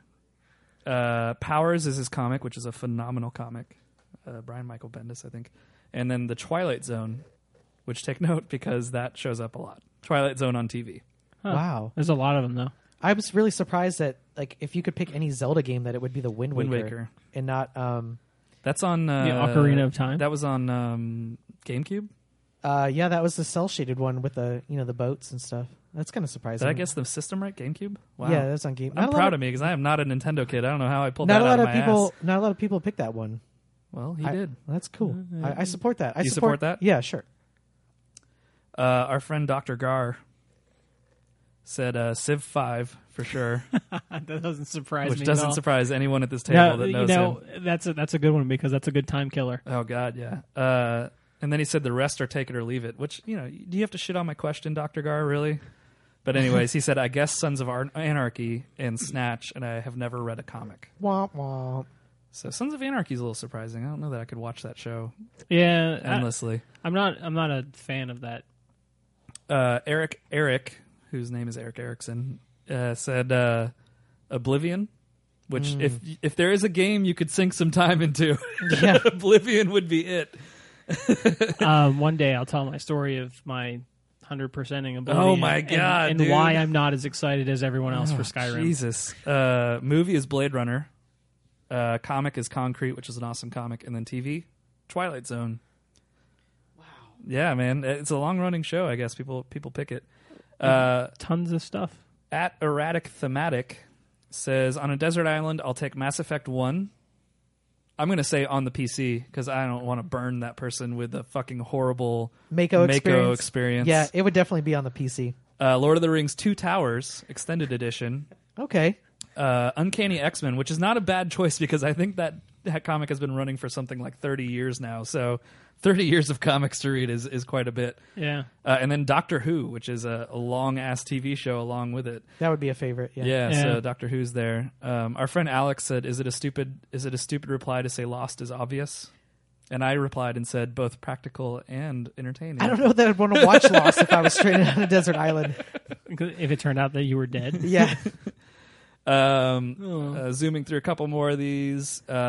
Uh, Powers is his comic, which is a phenomenal comic. Uh, Brian Michael Bendis, I think. And then The Twilight Zone, which take note because that shows up a lot. Twilight Zone on T V. Huh. Wow. There's a lot of them, though. I was really surprised that, like, if you could pick any Zelda game, that it would be the Wind Waker, Wind Waker. and not. Um, That's on uh, The Ocarina of Time? That was on um, GameCube. uh, yeah, that was the cell shaded one with the you know the boats and stuff. That's kind of surprising. Did I guess the system right? GameCube. Wow. Yeah, that's on game. I'm not a lot proud of me because I am not a Nintendo kid. I don't know how I pulled Not that a out lot of of my people. ass. Not a lot of people pick that one. Well, he I- did. That's cool. I, I support that. I You support that? Yeah, sure. Uh, our friend Doctor Gar said uh, Civ five for sure, that doesn't surprise which me. doesn't at all. surprise anyone at this table No, that you knows know, him. that's a, that's a good one because that's a good time killer. Oh God, yeah. Uh, and then he said the rest are take it or leave it. Which you know, do you have to shit on my question, Doctor Gar? Really? But anyways, he said I guess Sons of Ar- Anarchy and Snatch, and I have never read a comic. Womp womp. So Sons of Anarchy is a little surprising. I don't know that I could watch that show Yeah, I, endlessly. I'm not. I'm not a fan of that. Uh, Eric Eric, whose name is Eric Erickson, uh, said uh, Oblivion, which Mm. if if there is a game you could sink some time into, Yeah. Oblivion would be it. um, one day I'll tell my story of my hundred percenting ability. Oh my and- God, And, dude. why I'm not as excited as everyone else for Oh, Skyrim. Jesus. Uh, movie is Blade Runner. Uh, comic is Concrete, which is an awesome comic, and then T V, Twilight Zone. Yeah, man, it's a long running show. I guess people people pick it. Uh, Tons of stuff. at Erratic Thematic says, on a desert island, I'll take Mass Effect one. I'm going to say on the P C because I don't want to burn that person with a fucking horrible Mako experience. experience. Yeah, it would definitely be on the P C. Uh, Lord of the Rings Two Towers Extended Edition. Okay. Uh, Uncanny X-Men, which is not a bad choice because I think that, that comic has been running for something like thirty years now. So thirty years of comics to read is, is quite a bit. Yeah. Uh, and then Doctor Who, which is a, a long-ass T V show along with it. That would be a favorite. Yeah. Yeah, Yeah. so Doctor Who's there. Um, our friend Alex said, "Is it a stupid? Is it a stupid reply to say Lost is obvious?" And I replied and said, "Both practical and entertaining." I don't know that I'd want to watch Lost if I was stranded on a desert island. If it turned out that you were dead. Yeah. Um, Oh. uh, zooming through a couple more of these. Uh,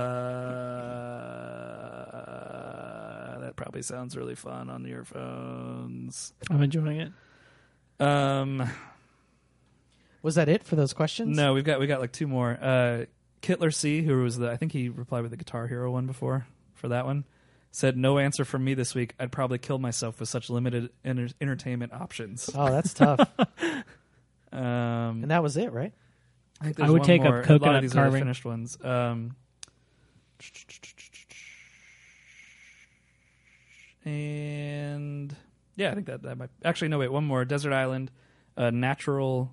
that probably sounds really fun on your phones. I'm enjoying it. Um, Was that it for those questions? no, we've got we got like two more. Uh, Kittler C, who was the I think he replied with the Guitar Hero one before for that one, said no answer from me this week. I'd probably kill myself with such limited enter- entertainment options. Oh, that's tough. Um, And that was it, right? I, think I there's would one take a more. A lot coconut of these are the carving. finished ones. Um, and yeah, I think that that might actually no wait one more. Desert Island, uh, natural.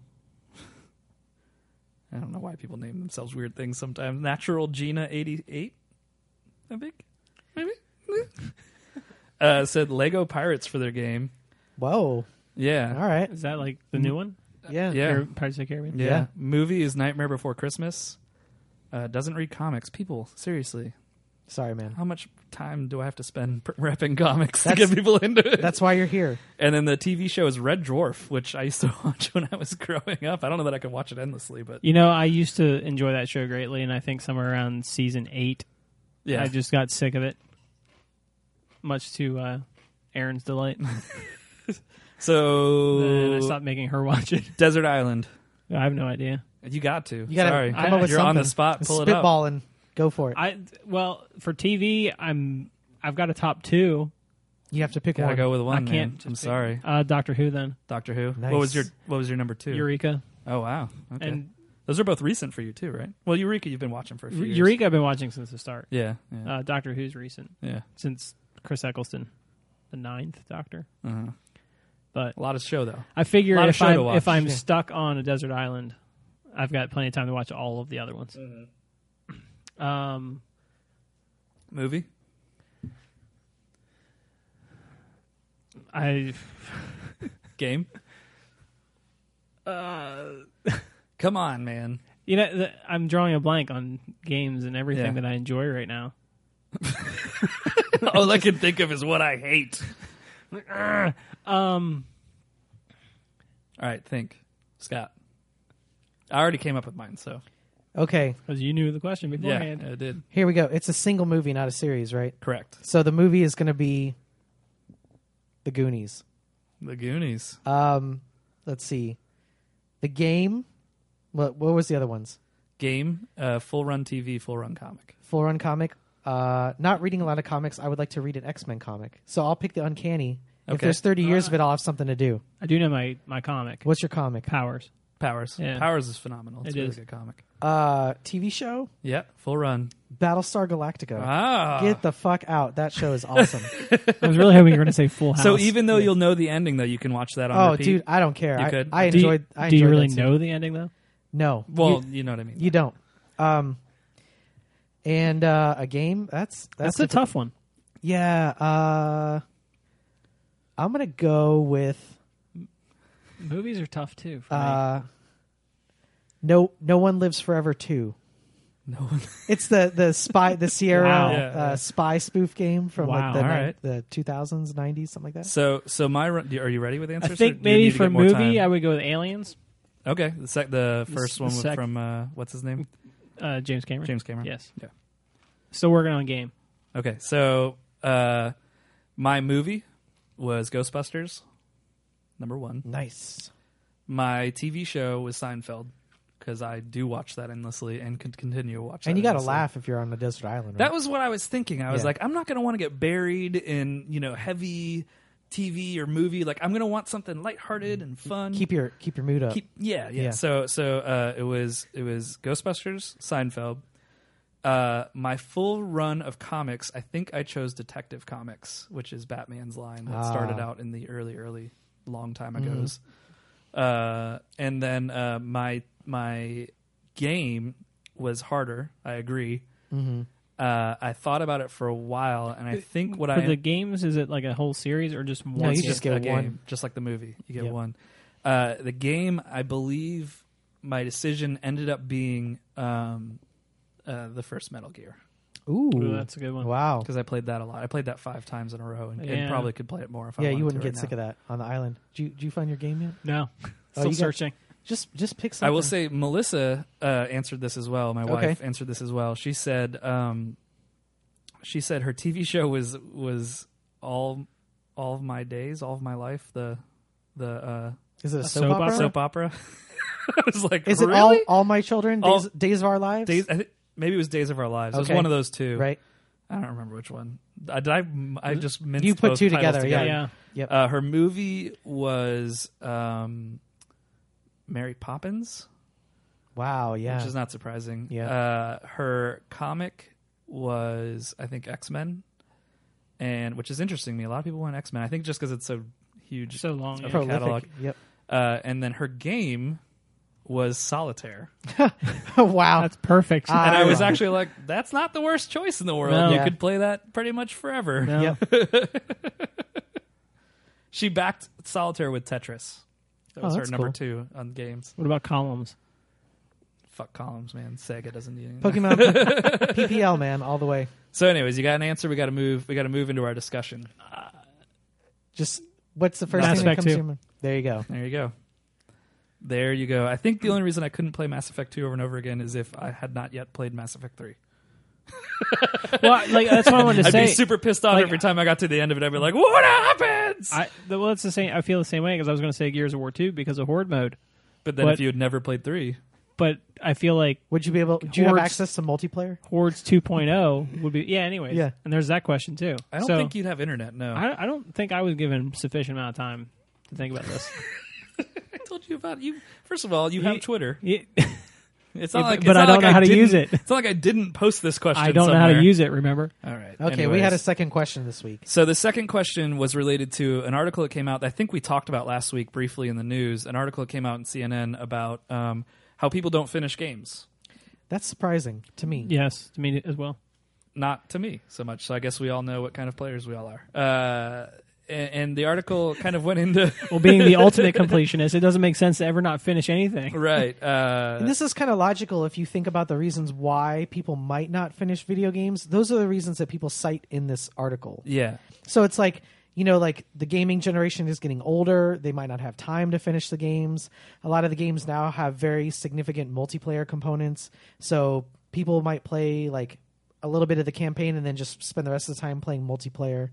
I don't know why people name themselves weird things sometimes. Natural Gina eighty-eight, I think, maybe. uh, said Lego Pirates for their game. Whoa. Yeah, All right. Is that like the new one? Yeah. yeah. Or Pirates of the Caribbean? Yeah. Yeah. Movie is Nightmare Before Christmas. Uh, doesn't read comics. People, seriously, Sorry, man. how much time do I have to spend pr- repping comics That's- to get people into it? That's why you're here. And then the T V show is Red Dwarf, which I used to watch when I was growing up. I don't know that I could watch it endlessly, but You know, I used to enjoy that show greatly, and I think somewhere around season eight, yeah. I just got sick of it. Much to uh, Aaron's delight. so Then I stopped making her watch it. Desert Island. I have no idea. You got to. You gotta Sorry, come up with you're on the something. spot. Pull it up. Spitball and go for it. I well for T V, I'm I've got a top two. You have to pick Gotta one. go with one. I can't. Man. just I'm pick- sorry, Uh, Doctor Who then Doctor Who. Nice. What was your What was your number two? Eureka Oh wow. Okay. and Those are both recent for you too, right? Well, Eureka, you've been watching for a few years. Eureka. I've been watching since the start. Yeah. Yeah. Uh, Doctor Who's recent yeah. since Chris Eccleston, the ninth Doctor. Uh-huh. But A lot of show though. I figure Lot of if show to I'm watch. if I'm Yeah. stuck on a desert island, I've got plenty of time to watch all of the other ones. Um, Movie. I Game. uh, Come on, man. you know the, I'm drawing a blank on games and everything Yeah. that I enjoy right now. All I can think of is what I hate. Um, All right, think, Scott. I already came up with mine, so Okay, because you knew the question yeah, beforehand. I did. here we go. It's a single movie, not a series, right? Correct. So the movie is going to be The Goonies. The Goonies. Um, let's see. The game. What, what was the other ones? Game. Uh, full run T V. Full run comic. Full run comic. Uh, not reading a lot of comics. I would like to read an X-Men comic. So I'll pick the Uncanny. If Okay. there's thirty years of it, I'll have something to do. I do know my my comic What's your comic? Powers. Powers. Yeah. Powers is phenomenal. It's It a really is. good comic. Uh, T V show? Yeah. Full run. Battlestar Galactica. Ah. Get the fuck out. That show is awesome. I was really hoping you were going to say Full House. So even though you'll know the ending, though, you can watch that on oh, repeat. dude, I don't care. You I, could. I do you, enjoyed. I do you enjoyed really that too. know the ending though? No. Well, you, you know what I mean. you don't. Um, and uh, a game. That's That's, that's, a different. tough one. Yeah. Uh, I'm gonna go with Movies are tough too. For me. uh, no. No one lives forever too. No one. It's the the spy the Sierra Wow. uh, Yeah, yeah. spy spoof game from Wow. like the All ni- right. the two thousands, nineties, something like that. So, so my run. Are you ready with answers? I or think do you maybe need to for get more movie, time? I would go with Aliens. Okay. The sec, the first the one was sec- from uh, what's his name? Uh, James Cameron. James Cameron. Yes. Yeah. Still working on a game. Okay. So, uh, my movie was Ghostbusters, number one. Nice. My T V show was Seinfeld, because I do watch that endlessly and could continue to watch that And you got to endlessly. laugh if you're on the desert island. Right? That was what I was thinking. I was Yeah. like, I'm not going to want to get buried in, you know, heavy T V or movie. Like, I'm going to want something lighthearted and fun. keep your keep your mood up. Keep, yeah, yeah, Yeah. So, so uh, it was it was Ghostbusters, Seinfeld. Uh, my full run of comics, I think I chose Detective Comics, which is Batman's line that Ah. started out in the early, early, long time ago's. Uh, and then uh, my my game was harder. I agree. Mm-hmm. Uh, I thought about it for a while, and I think what For I the games, is it like a whole series or just one? No, you game? just get a one. game, just like the movie. You get Yep. one. Uh, the game, I believe, my decision ended up being um, uh, the first Metal Gear Ooh, Ooh, that's a good one. Wow. because I played that a lot. I played that five times in a row, and, and Yeah. probably could play it more if I Yeah, wanted you wouldn't to get right sick now. of that on the island. Did you, did you find your game yet? No, Oh, still you got- searching. Just just pick something. I will say Melissa uh, answered this as well. My Okay. wife answered this as well. She said um, she said her T V show was was all all of my days, all of my life. The the uh, Is it a, a soap, soap opera? opera? soap opera. I was like, Is it really? all all my children? All- Days, Days of Our Lives? Days, I think maybe it was Days of Our Lives. It Okay. was one of those two. Right. I don't remember which one. I, did I, I just minced You put both two titles together, Yeah, yeah. yeah. Yep. Uh, her movie was um, Mary Poppins, Wow. Yeah. which is not surprising. Yeah. Uh, her comic was, I think, X-Men, and which is interesting to me. A lot of people want X-Men. I think just because it's so huge. So long. Okay. Yeah. Prolific. catalog. Yep. Uh, and then her game was Solitaire. Wow. That's perfect. Ah, And I was yeah. actually like, that's not the worst choice in the world. No. You Yeah. could play that pretty much forever. No. Yep. She backed Solitaire with Tetris. That Oh, was her that's number cool. two on games. What about columns? Fuck columns, man. Sega doesn't need anything. Pokemon P P L, man, all the way. So, anyways, you got an answer. We got to move. We got to move into our discussion. Just what's the first Mass thing that Effect comes to two. your mind? There you go. There you go. There you go. I think the only reason I couldn't play Mass Effect two over and over again is if I had not yet played Mass Effect three. Well, like that's what I wanted to I'd say. be super pissed off like, every time I got to the end of it. I'd be like, "What happens?" I the, well, it's the same. I feel the same way because I was going to say Gears of War two because of Horde mode, but then but- if you had never played three, but I feel like Would you be able? Do you have Hordes- access to multiplayer? Hordes two point oh would be yeah. Anyways, Yeah. and there's that question too. I don't So, think you'd have internet. No, I, I don't think I was given sufficient amount of time to think about this. I told you about you. First of all, you have You- Twitter. Yeah, It's not Yeah, like, but it's I not don't like know how to didn't- use it. It's not like I didn't post this question. I don't know how somewhere. to use it. Remember? All right. Okay, we anyways. had a second question this week. So the second question was related to an article that came out that I think we talked about last week briefly in the news. An article that came out in C N N about um, how people don't finish games. That's surprising to me. Yes, to me as well. Not to me so much. So I guess we all know what kind of players we all are. Uh, and, and the article kind of went into Well, being the ultimate completionist, it doesn't make sense to ever not finish anything. right. Uh, And this is kind of logical if you think about the reasons why people might not finish video games. Those are the reasons that people cite in this article. yeah. So it's like, you know, like the gaming generation is getting older. They might not have time to finish the games. A lot of the games now have very significant multiplayer components. So people might play like a little bit of the campaign and then just spend the rest of the time playing multiplayer.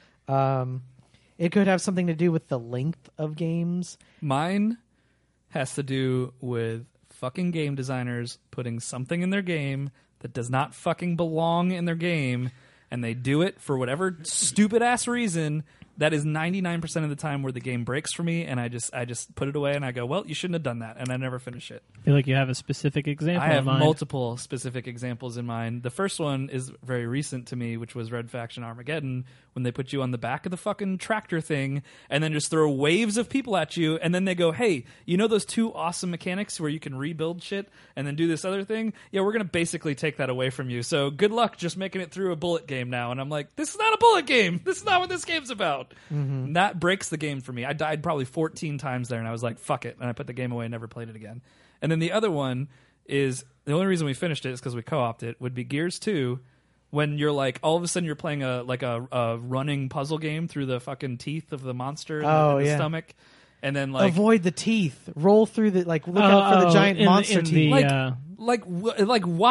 Um, it could have something to do with the length of games. Mine has to do with fucking game designers putting something in their game that does not fucking belong in their game, and they do it for whatever stupid ass reason. That is ninety-nine percent of the time where the game breaks for me, and I just I just put it away and I go, well, you shouldn't have done that, and I never finish it. I feel like you have a specific example. I have in mind. multiple specific examples in mind. The first one is very recent to me, which was Red Faction Armageddon, when they put you on the back of the fucking tractor thing and then just throw waves of people at you, and then they go, hey, you know those two awesome mechanics where you can rebuild shit and then do this other thing? Yeah, we're going to basically take that away from you. So good luck just making it through a bullet game now. And I'm like, this is not a bullet game. This is not what this game's about. Mm-hmm. That breaks the game for me. I died probably fourteen times there, and I was like, fuck it. And I put the game away and never played it again. And then the other one is, the only reason we finished it is because we co-opted it, would be Gears two, when you're like, all of a sudden you're playing a like a, a running puzzle game through the fucking teeth of the monster in the, Oh, in the yeah. stomach. And then like, Avoid the teeth. Roll through the, like, look Oh, out for the oh, giant in- monster in teeth. the, like, uh, like, wh- like why?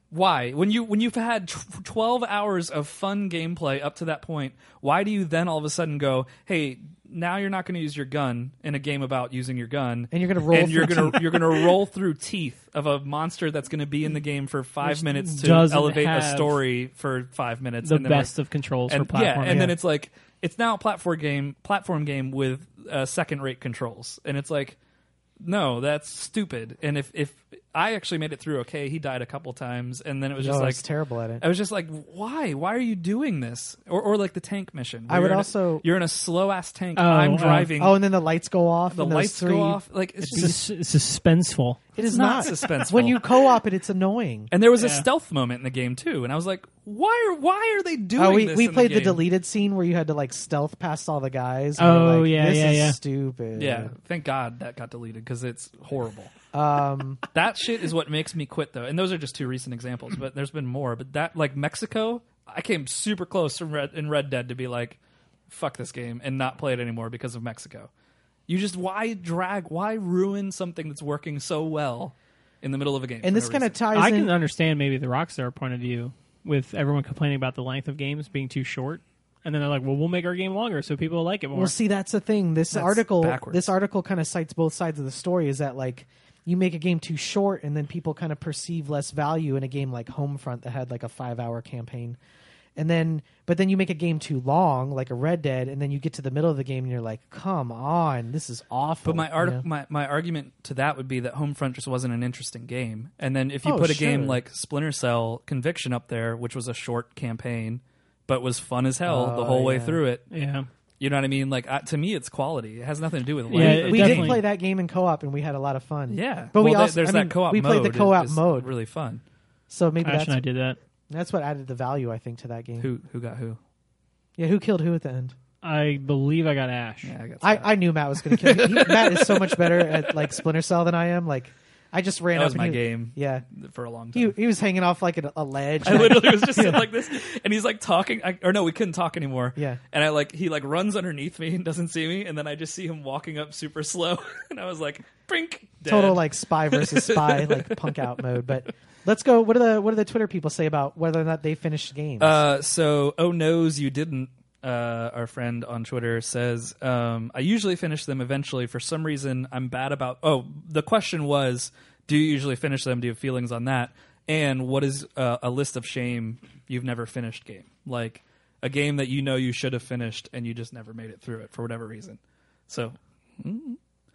Why? When you when you've had tw- twelve hours of fun gameplay up to that point, why do you then all of a sudden go, "Hey, now you're not going to use your gun in a game about using your gun, And you're gonna roll and you're through going to you're going to roll through teeth of a monster that's going to be in the game for five Which minutes to doesn't elevate a have story for five minutes." The and then we're- best of controls and, for platform. Yeah, and then it's like it's now a platform game, platform game with uh, second-rate controls, and it's like, no, that's stupid. And if if I actually made it through okay, he died a couple times, and then it was No, just I like was terrible at it. I was just like, why? Why are you doing this? Or or like the tank mission. I where would you're in a- also- you're in a slow ass tank. Oh, I'm oh. driving. Oh, and then the lights go off. the and those lights three, go off. Like it's it's, just sus- suspenseful. It is it's not not suspenseful. When you co-op it, it's annoying. and there was a Yeah. stealth moment in the game too, and I was like, why are why are they doing Oh, we this? we in played the, game? deleted scene where you had to like stealth past all the guys. and Oh, we're like, yeah, this yeah, is yeah. stupid. Yeah, thank God that got deleted because it's horrible. Um, That shit is what makes me quit, though. And those are just two recent examples, but there's been more. But that, like Mexico, I came super close from Red, in Red Dead to be like, fuck this game and not play it anymore because of Mexico. You just, why drag, why ruin something that's working so well in the middle of a game? and for this no kind of reason? ties I in. can understand maybe the Rockstar point of view with everyone complaining about the length of games being too short, and then they're like, "Well, we'll make our game longer so people will like it more." Well, see, that's the thing. This That's article, backwards. this article kind of cites both sides of the story. Is that like you make a game too short, and then people kind of perceive less value in a game like Homefront that had like a five-hour campaign, and then but then you make a game too long, like a Red Dead, and then you get to the middle of the game and you're like, "Come on, this is awful." But my, you art- know? my my argument to that would be that Homefront just wasn't an interesting game. And then if you Oh, put a sure. game like Splinter Cell Conviction up there, which was a short campaign, but was fun as hell the Oh, whole way yeah. through it, yeah, you know what I mean? Like uh, to me, it's quality. It has nothing to do with Yeah, length. it we did definitely- play that game in co-op, and we had a lot of fun. Yeah, but we Well, also there's I that mean, co-op. we played mode the co-op is- is mode, really fun. so maybe Ash that's and I did that. that's what added the value, I think, to that game. Who who got who? Yeah, who killed who at the end? I believe I got Ash. Yeah, I got. I, Scott. I knew Matt was going to kill me. He, Matt is so much better at like Splinter Cell than I am. Like, I just ran that up was and my he, game Yeah, for a long he time. he was hanging off like a, a ledge. I literally was just sitting like this, and he's like talking. I, or no, we couldn't talk anymore. Yeah. and I like he like runs underneath me and doesn't see me, and then I just see him walking up super slow, and I was like, "Brink!" Dead. Total like spy versus spy, like punk out mode. But let's go. What do the what do the Twitter people say about whether or not they finished games? Uh, so, oh knows you didn't. Uh, our friend on Twitter says, um, I usually finish them eventually. For some reason, I'm bad about. Oh, the question was, do you usually finish them? Do you have feelings on that? And what is uh, a list of shame you've never finished game? Like a game that you know you should have finished and you just never made it through it for whatever reason. So, mm,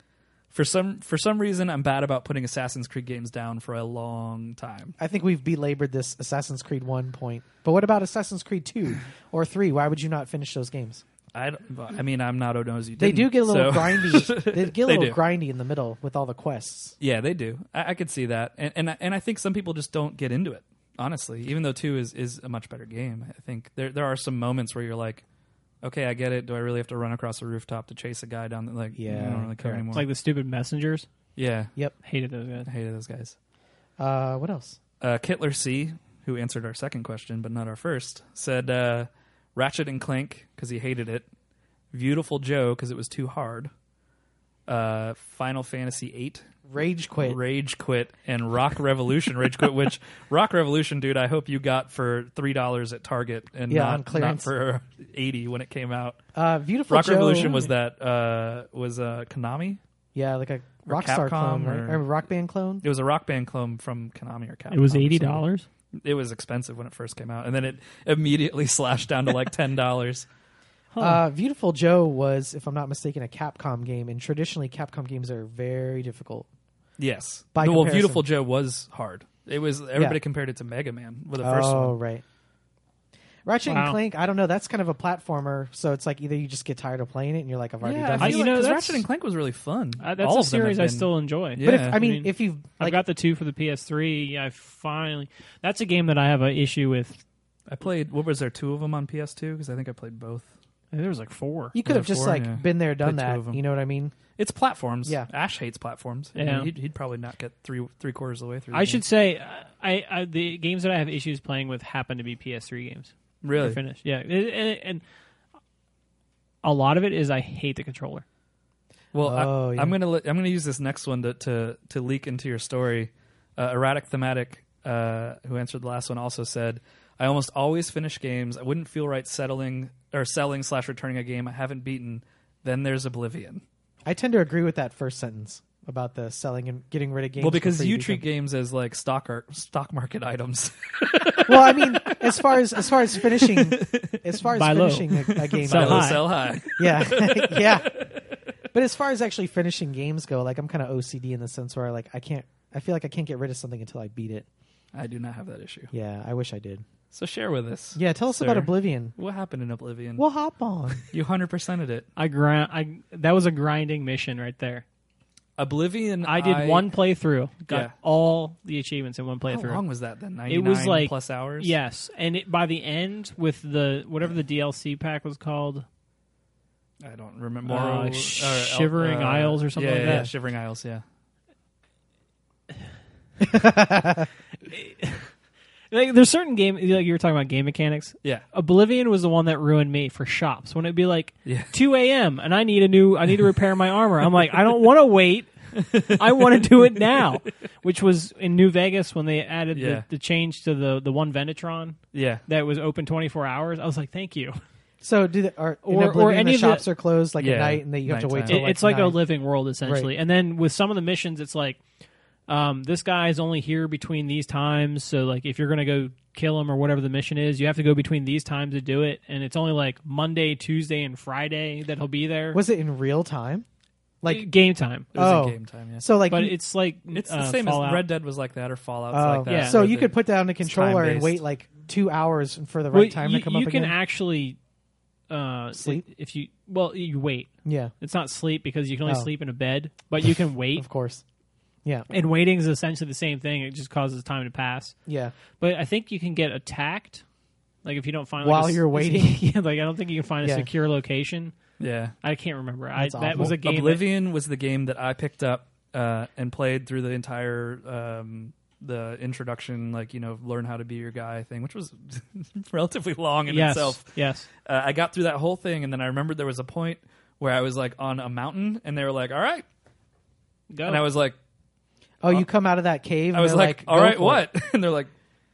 for some for some reason, I'm bad about putting Assassin's Creed games down for a long time. I think we've belabored this Assassin's Creed one point. But what about Assassin's Creed two or three? Why would you not finish those games? I, don't- I mean, I'm not oh knows you They didn't. do get a little so- grindy. They get a They little do. grindy in the middle with all the quests. Yeah, they do. I, I could see that, and, and and I think some people just don't get into it. Honestly, even though two is, is a much better game, I think there there are some moments where you're like, okay, I get it. Do I really have to run across a rooftop to chase a guy down? The, like, Yeah, I don't really care correct. anymore. It's like the stupid messengers. yeah, Yep. Hated those guys. I hated those guys. Uh, what else? Uh, Kittler C, who answered our second question but not our first, said uh, Ratchet and Clank because he hated it. Beautiful Joe because it was too hard. Uh, Final Fantasy eight. Rage quit. Rage Quit, and Rock Revolution Rage Quit, which Rock Revolution, dude, I hope you got for three dollars at Target and Yeah, not, on not clearance. for eighty when it came out. Uh, beautiful Rock Joe. Revolution was that uh, was uh, Konami. Yeah, like a Or Rockstar Capcom clone, right? or- Or Rock Band clone. It was a Rock Band clone from Konami or Capcom. It was or eighty something. dollars. It was expensive when it first came out, and then it immediately slashed down to like ten dollars. Uh, Beautiful Joe was, if I'm not mistaken, a Capcom game, and traditionally Capcom games are very difficult. Yes. By well, comparison. Beautiful Joe was hard. It was everybody Yeah. compared it to Mega Man with the first oh, one. right. Ratchet Wow. and Clank, I don't know. That's kind of a platformer, so it's like either you just get tired of playing it and you're like, I've already Yeah, done I this. feel you like, know, 'cause that's- Ratchet and Clank was really fun. Uh, that's All a of them have series I been- still enjoy. Yeah. But if, I mean, I mean, if you've I've like, got the two for the P S three. I finally. That's a game that I have an issue with. I played. What was there? Two of them on P S two because I think I played both. I think there was like four. you could have just Therefore, like yeah. been there, done Played two that. of 'em. You know what I mean? It's platforms. Yeah. Ash hates platforms. I Yeah. mean, he'd, he'd probably not get three three quarters of the way through. I the should game. say, uh, I, I the games that I have issues playing with happen to be P S three games. really. They're finished. Yeah, and, and, and a lot of it is I hate the controller. Well, Oh, I, yeah. I'm gonna let, I'm gonna use this next one to to, to leak into your story. Uh, erratic thematic uh, who answered the last one, also said, "I almost always finish games. I wouldn't feel right settling or selling slash returning a game I haven't beaten. Then there's Oblivion." I tend to agree with that first sentence about the selling and getting rid of games. Well, because before you beat treat them. games as like stock art, stock market items. Well, I mean, as far as as far as finishing, as far as Buy low. finishing a, a game, Sell Buy low, high. sell high. yeah, yeah. But as far as actually finishing games go, like I'm kind of O C D in the sense where like I can't. I feel like I can't get rid of something until I beat it. I do not have that issue. Yeah, I wish I did. So share with us. Yeah, tell us sir. about Oblivion. What happened in Oblivion? We'll hop on. You one hundred percented it. I grind. I that was a grinding mission right there. Oblivion. I did one playthrough, got Yeah. all the achievements in one How playthrough. long was that then? It was ninety-nine like plus hours. Yes, and it, by the end, with the whatever the D L C pack was called, I don't remember. Uh, Morrow- Sh- uh, Shivering uh, Isles or something yeah, like yeah, that. Yeah, Shivering Isles. Yeah. like, there's certain game like you were talking about game mechanics. Yeah. Oblivion was the one that ruined me for shops when it'd be like Yeah. two a.m. and I need a new I need to repair my armor. I'm like, I don't want to wait. I want to do it now. Which was in New Vegas when they added Yeah. the, the change to the the one Venetron Yeah. that was open twenty-four hours. I was like, thank you. So do the are, in Or- or Oblivion, any the of the- shops are closed like Yeah, at night, and then you have to wait nighttime. till It- it's like a nine. living world essentially. Right. And then with some of the missions, it's like um, this guy's only here between these times. So like if you're gonna go kill him or whatever the mission is, you have to go between these times to do it. And it's only like Monday, Tuesday, and Friday that he'll be there. Was it in real time? Like game time? It was Oh. in game time. Yeah. so, like But you- it's like It's the uh, same Fallout. as Red Dead was like that, or Fallout's oh, like that. Yeah. So where you the- could put down the controller and time-based. wait like two hours for the Well, right time you, to come you up can again. actually uh, Sleep? if you well you wait. Yeah, It's not sleep because you can only Oh. sleep in a bed, but you can wait. of course. Yeah, And waiting is essentially the same thing. It just causes time to pass. yeah. But I think you can get attacked, like if you don't find like, While a s- you're waiting? yeah, like I don't think you can find a Yeah. secure location. Yeah. I can't remember. I, That's that awful. was a game. that- Oblivion was the game that I picked up uh, and played through the entire um, the introduction, like you know, learn how to be your guy thing, which was relatively long in yes, itself. yes. Uh, I got through that whole thing, and then I remembered there was a point where I was like on a mountain, and they were like, "All right," Go. and I was like, Oh, you come out of that cave. "I and was they're like, all "Go right, for what?" it." And they're like,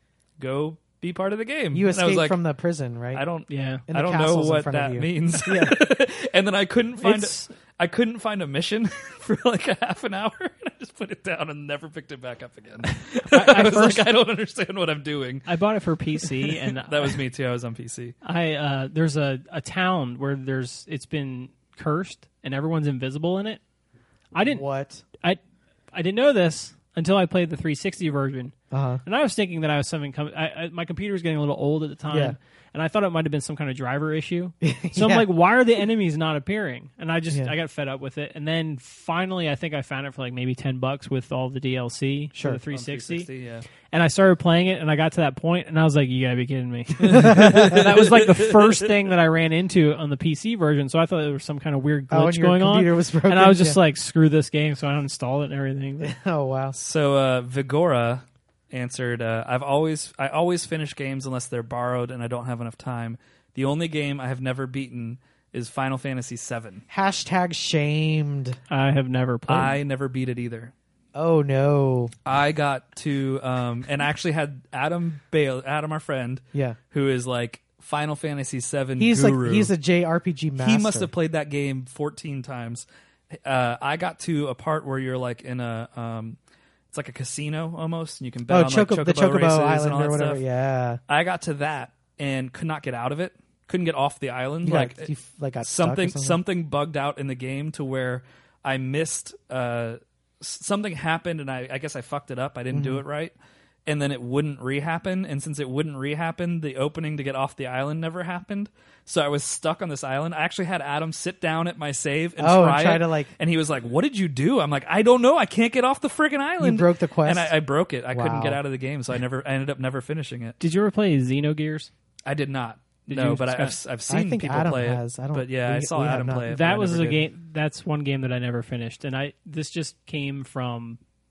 "Go be part of the game." You and I was escaped like, from the prison, right? I don't. yeah. And I the don't know castle's in what front of that you. means. Yeah. And then I couldn't find It's- I couldn't find a mission for like a half an hour, and I just put it down and never picked it back up again. I, was first- like, I don't understand what I'm doing. I bought it for P C, and That was me too. I was on P C. I uh, there's a, a town where there's it's been cursed and everyone's invisible in it. I didn't What? I I didn't know this until I played the three sixty version. Uh huh. And I was thinking that I was something. Com- I, I, my computer was getting a little old at the time, Yeah. and I thought it might have been some kind of driver issue. So I'm Yeah. like, "Why are the enemies not appearing?" And I just Yeah. I got fed up with it. And then finally, I think I found it for like maybe ten bucks with all the D L C Sure. for the three On sixty. yeah. And I started playing it, and I got to that point, and I was like, "You gotta be kidding me!" That was like the first thing that I ran into on the P C version. So I thought there was some kind of weird Oh, and glitch your going on, computer was broken. and I was just Yeah. like, "Screw this game!" So I uninstalled it and everything. Oh wow. So uh, Vigora answered, uh, "I've always I always finish games unless they're borrowed and I don't have enough time. The only game I have never beaten is Final Fantasy seven. Hashtag shamed. I have never played. I never beat it either. Oh no. I got to um, and I actually had Adam Bale, Adam, our friend, Yeah. who is like Final Fantasy seven He's guru. like he's a J R P G master. He must have played that game fourteen times. Uh, I got to a part where you're like in a, um, it's like a casino almost, and you can bet Oh, on Choco- like the Chocobo Chocobo races Island and all or that whatever. stuff. Yeah. I got to that and could not get out of it. Couldn't get off the island. You like got, you f- like got stuck or something, something. something bugged out in the game to where I missed. Uh, s- something happened, and I, I guess I fucked it up. I didn't Mm-hmm. do it right. And then it wouldn't rehappen, and since it wouldn't rehappen, the opening to get off the island never happened. So I was stuck on this island. I actually had Adam sit down at my save and Oh, and try, try it, to, like- and he was like, "What did you do?" I'm like, "I don't know. I can't get off the friggin' island." broke the quest? and I, I broke it. I couldn't Wow. get out of the game, so I never. I ended up never finishing it. Did you ever play Xenogears? I did not. Did no, you, but I, I've, Scott? I've seen think people Adam play has. it. I don't- but yeah, we- I saw we have Adam not. play it. but I That was never a did. game. That's one game that I never finished, and I this just came from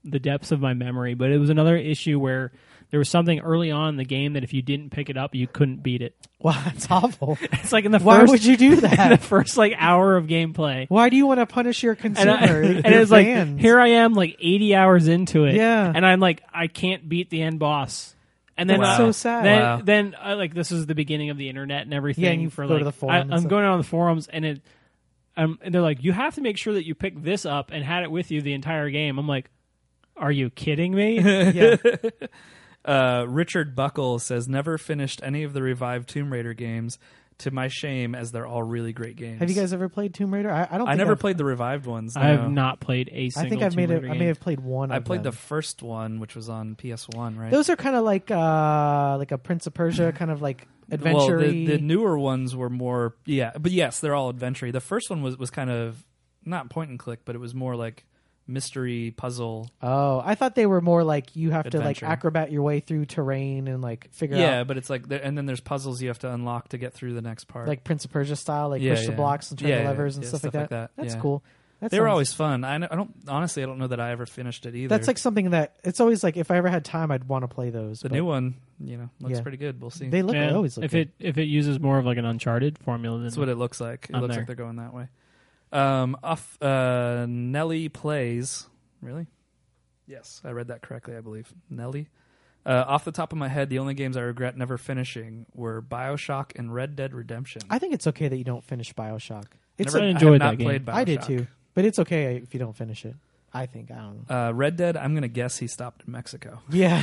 the depths of my memory, but it was another issue where there was something early on in the game that if you didn't pick it up, you couldn't beat it. Wow, that's awful. It's like in the Why first, would you do in the that? first like hour of gameplay. Why do you want to punish your And, consumer? I, and your it was like, fans? here I am, like eighty hours into it, Yeah. and I'm like, I can't beat the end boss. And then, That's uh, so sad. Then, Wow. then uh, like this is the beginning of the internet and everything. Yeah, and you for go to like, the forum I, and I'm stuff. going on the forums, and it, um, and they're like, you have to make sure that you pick this up and had it with you the entire game. I'm like, are you kidding me? Yeah. Uh, Richard Buckle says, never finished any of the revived Tomb Raider games, to my shame, as they're all really great games. Have you guys ever played Tomb Raider? I, I don't. I think never I've, played the revived ones. I have no. not played a single. I think I've made Tomb it. Raider I may game. have played one. I of played them. the first one, which was on P S one, right? Those are kind of like uh like a Prince of Persia kind of like adventure. Well, the, the newer ones were more, yeah, but yes, they're all adventure. The first one was was kind of not point and click, but it was more like mystery puzzle. Oh, I thought they were more like you have Adventure. to like acrobat your way through terrain and like figure Yeah, out but it's like, there, and then there's puzzles you have to unlock to get through the next part. like Prince of Persia style, like Yeah, push the yeah. blocks and turn Yeah, the yeah, levers and yeah, stuff, stuff like like that. that, That's yeah. cool. That they were sounds- always fun. I, I don't honestly, I don't know that I ever finished it either. That's like something that it's always like if I ever had time, I'd want to play those. the but new one. You know, looks Yeah. pretty good. We'll see. They look Yeah, they always look if good. it if it uses more of like an Uncharted formula, then That's what it looks like. It I'm looks there. like they're going that way. Um, off uh, Nelly plays. Really? Yes, I read that correctly. I believe Nelly. Uh, off the top of my head, the only games I regret never finishing were BioShock and Red Dead Redemption. I think it's okay that you don't finish BioShock. It's never, I a, enjoyed I have that not played game. BioShock. I did too, but it's okay if you don't finish it. I think I don't know. Uh, Red Dead. I'm gonna guess he stopped in Mexico. Yeah.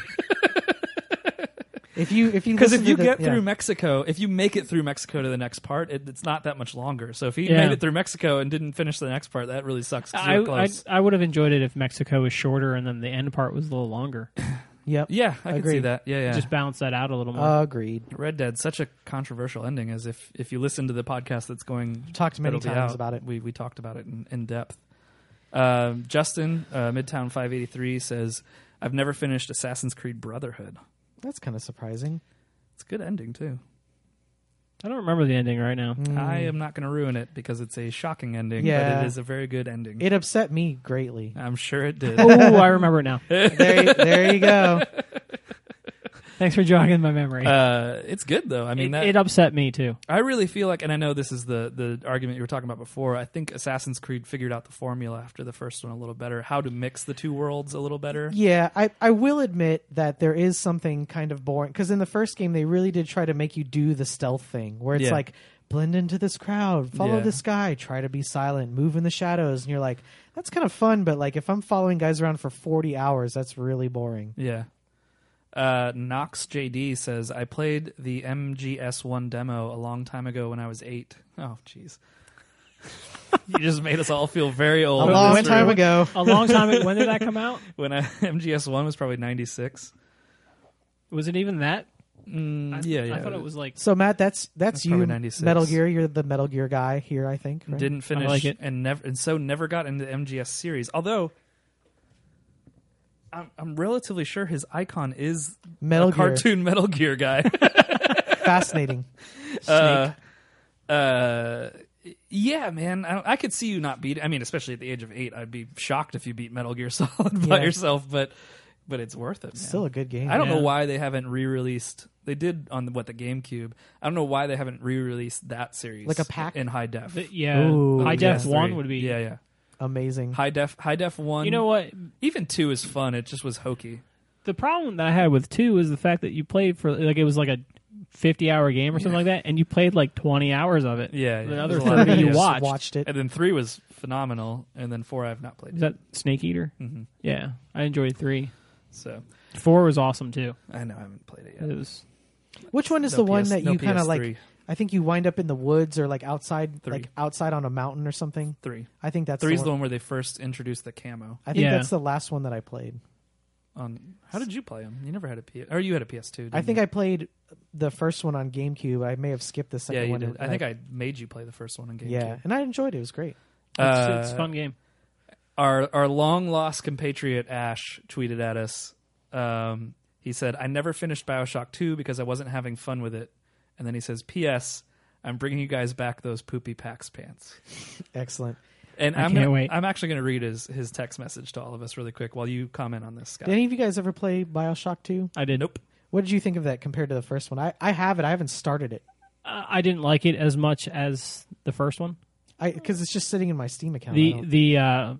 If you if you Because listen if you to the, get yeah. through Mexico, if you make it through Mexico to the next part, it, it's not that much longer. So if he Yeah. made it through Mexico and didn't finish the next part, that really sucks. 'Cause I, you're I close. I would have enjoyed it if Mexico was shorter and then the end part was a little longer. Yep. yeah, I can see Agreed. that. Yeah, yeah. Just balance that out a little more. Agreed. Red Dead, such a controversial ending. As if if you listen to the podcast that's going, Talked many that'll be times out, about it. We we talked about it in, in depth. Um, Justin, uh, Midtown five eighty-three says, "I've never finished Assassin's Creed Brotherhood. That's kind of surprising. It's a good ending too. I don't remember the ending right now. I am not going to ruin it because it's a shocking ending, Yeah. but it is a very good ending. It upset me greatly. I'm sure it did. Oh, I remember it now. there, you- there you go. Thanks for jogging my memory. Uh, it's good though. I mean, it, that, it upset me too. I really feel like, and I know this is the the argument you were talking about before. I think Assassin's Creed figured out the formula after the first one a little better, how to mix the two worlds a little better. Yeah, I, I will admit that there is something kind of boring because in the first game they really did try to make you do the stealth thing where it's Yeah. like blend into this crowd, follow Yeah. this guy, try to be silent, move in the shadows, and you're like, that's kind of fun, but like if I'm following guys around for forty hours, that's really boring. Yeah. Uh, Knox J D says, I played the M G S one demo a long time ago when I was eight. Oh, jeez. You just made us all feel very A old. long When- time ago. A long time ago. When did that come out? When I, M G S one was probably ninety-six. Was it even that? Mm, I, yeah, yeah. I thought it was like. So Matt, that's that's, That's you, probably ninety-six. Metal Gear. You're the Metal Gear guy here, I think. Right? Didn't finish like it. and never and so never got into the M G S series. Although I'm, I'm relatively sure his icon is Metal a Gear. cartoon Metal Gear guy. Fascinating. uh, uh, yeah, man, I, I could see you not beat. I mean, especially at the age of eight, I'd be shocked if you beat Metal Gear Solid by Yeah. yourself. But but it's worth it. Man. Still a good game. I don't know Yeah. why they haven't re-released. They did on the, what the GameCube. I don't know why they haven't re-released that series Like a pack? in high def. The, yeah, Ooh. High P S Def three. one would be. yeah, yeah. Amazing. High def, high def one. You know what? Even two is fun. It just was hokey. The problem that I had with two is the fact that you played for like it was like a fifty-hour game or something like that, and you played like twenty hours of it. Yeah, The yeah. other There's a lot of thirty you videos. watched. Watched it. And then three was phenomenal, and then four I have not played. Is that Snake Eater? Mm-hmm. Yeah, I enjoyed three. So Four was awesome too. I know I haven't played it yet. It was. Which one is No the one P S that no you kind of P S three. like? I think you wind up in the woods or like outside, Three. like outside on a mountain or something. Three. I think that's Three's the the one. one where they first introduced the camo. I think Yeah. that's the last one that I played. On how did you play them? You never had a P S, or you had a P S two. I think I played the first one on GameCube. I may have skipped the second yeah, you one. did. and I think I made you play the first one on GameCube. Yeah, and I enjoyed it. It was great. It's, Uh, it's a fun game. Our our long lost compatriot Ash tweeted at us. Um, he said, "I never finished BioShock two because I wasn't having fun with it." And then he says, "P S. I'm bringing you guys back those poopy PAX pants." Excellent. And I I'm can't gonna, wait. I'm actually going to read his his text message to all of us really quick while you comment on this, Scott. Did any of you guys ever play Bioshock two? I did. Nope. What did you think of that compared to the first one? I, I have it. I haven't started it. Uh, I didn't like it as much as the first one. I because it's just sitting in my Steam account. I The don't- the uh,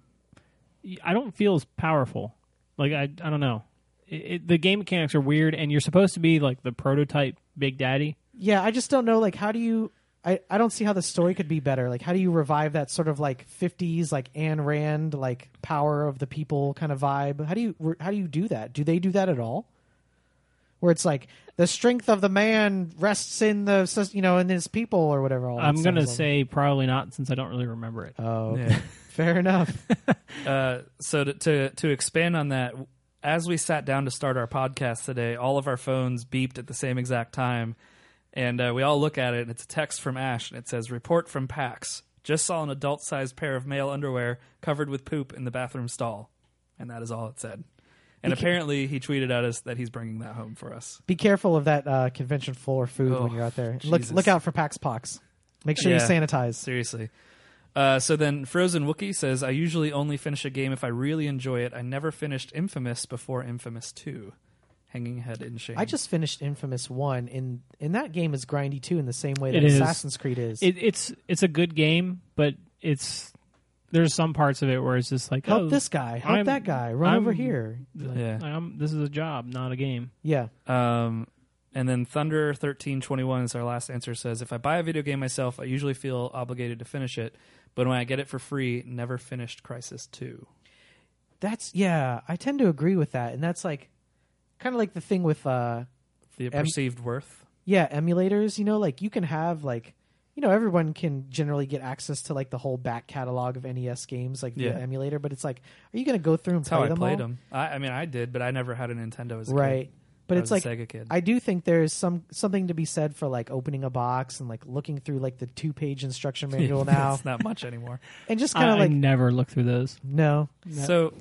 I don't feel as powerful. Like I I don't know. It, it, the game mechanics are weird, and you're supposed to be like the prototype Big Daddy. yeah, I just don't know. Like, how do you? I, I don't see how the story could be better. Like, how do you revive that sort of like fifties, like Ayn Rand, like power of the people kind of vibe? How do you how do you do that? Do they do that at all? Where it's like the strength of the man rests in the you know in his people or whatever. All that I'm gonna sounds like. say probably not, since I don't really remember it. Oh, okay. Yeah. Fair enough. Uh, so to, to to expand on that, as we sat down to start our podcast today, all of our phones beeped at the same exact time, and uh, we all look at it, and it's a text from Ash, and it says, "Report from PAX. Just saw an adult-sized pair of male underwear covered with poop in the bathroom stall," and that is all it said. And Be- apparently, he tweeted at us that he's bringing that home for us. Be careful of that uh, convention floor food Oh, when you're out there. Look Jesus. look out for Pax Pox. Make sure you Yeah. sanitize. Seriously. Uh, so then Frozen Wookie says, I usually only finish a game if I really enjoy it. I never finished Infamous before Infamous two. Hanging head in shame. I just finished Infamous one, and and that game is grindy too, in the same way that It is. Assassin's Creed is. It, it's it's a good game, but it's there's some parts of it where it's just like Help oh, this guy, help I'm- that guy, run I'm- over here. Yeah. I'm, this is a job, not a game. Yeah, Um, and then Thunder thirteen twenty-one is our last answer. Says, if I buy a video game myself, I usually feel obligated to finish it. But when I get it for free, never finished Crysis two. that's yeah. I tend to agree with that, and that's like kind of like the thing with uh The Em- perceived worth. yeah emulators. You know, like you can have like you know everyone can generally get access to like the whole back catalog of N E S games like via Yeah. emulator, but it's like, are you going to go through and That's play how I them played all? them. I, I mean, I did, but I never had a Nintendo as a Right. kid. But I it's was like a Sega kid. I do think there's some something to be said for like opening a box and like looking through like the two page instruction manual now, It's not much anymore. and just I, kind of I like never look through those. no, So,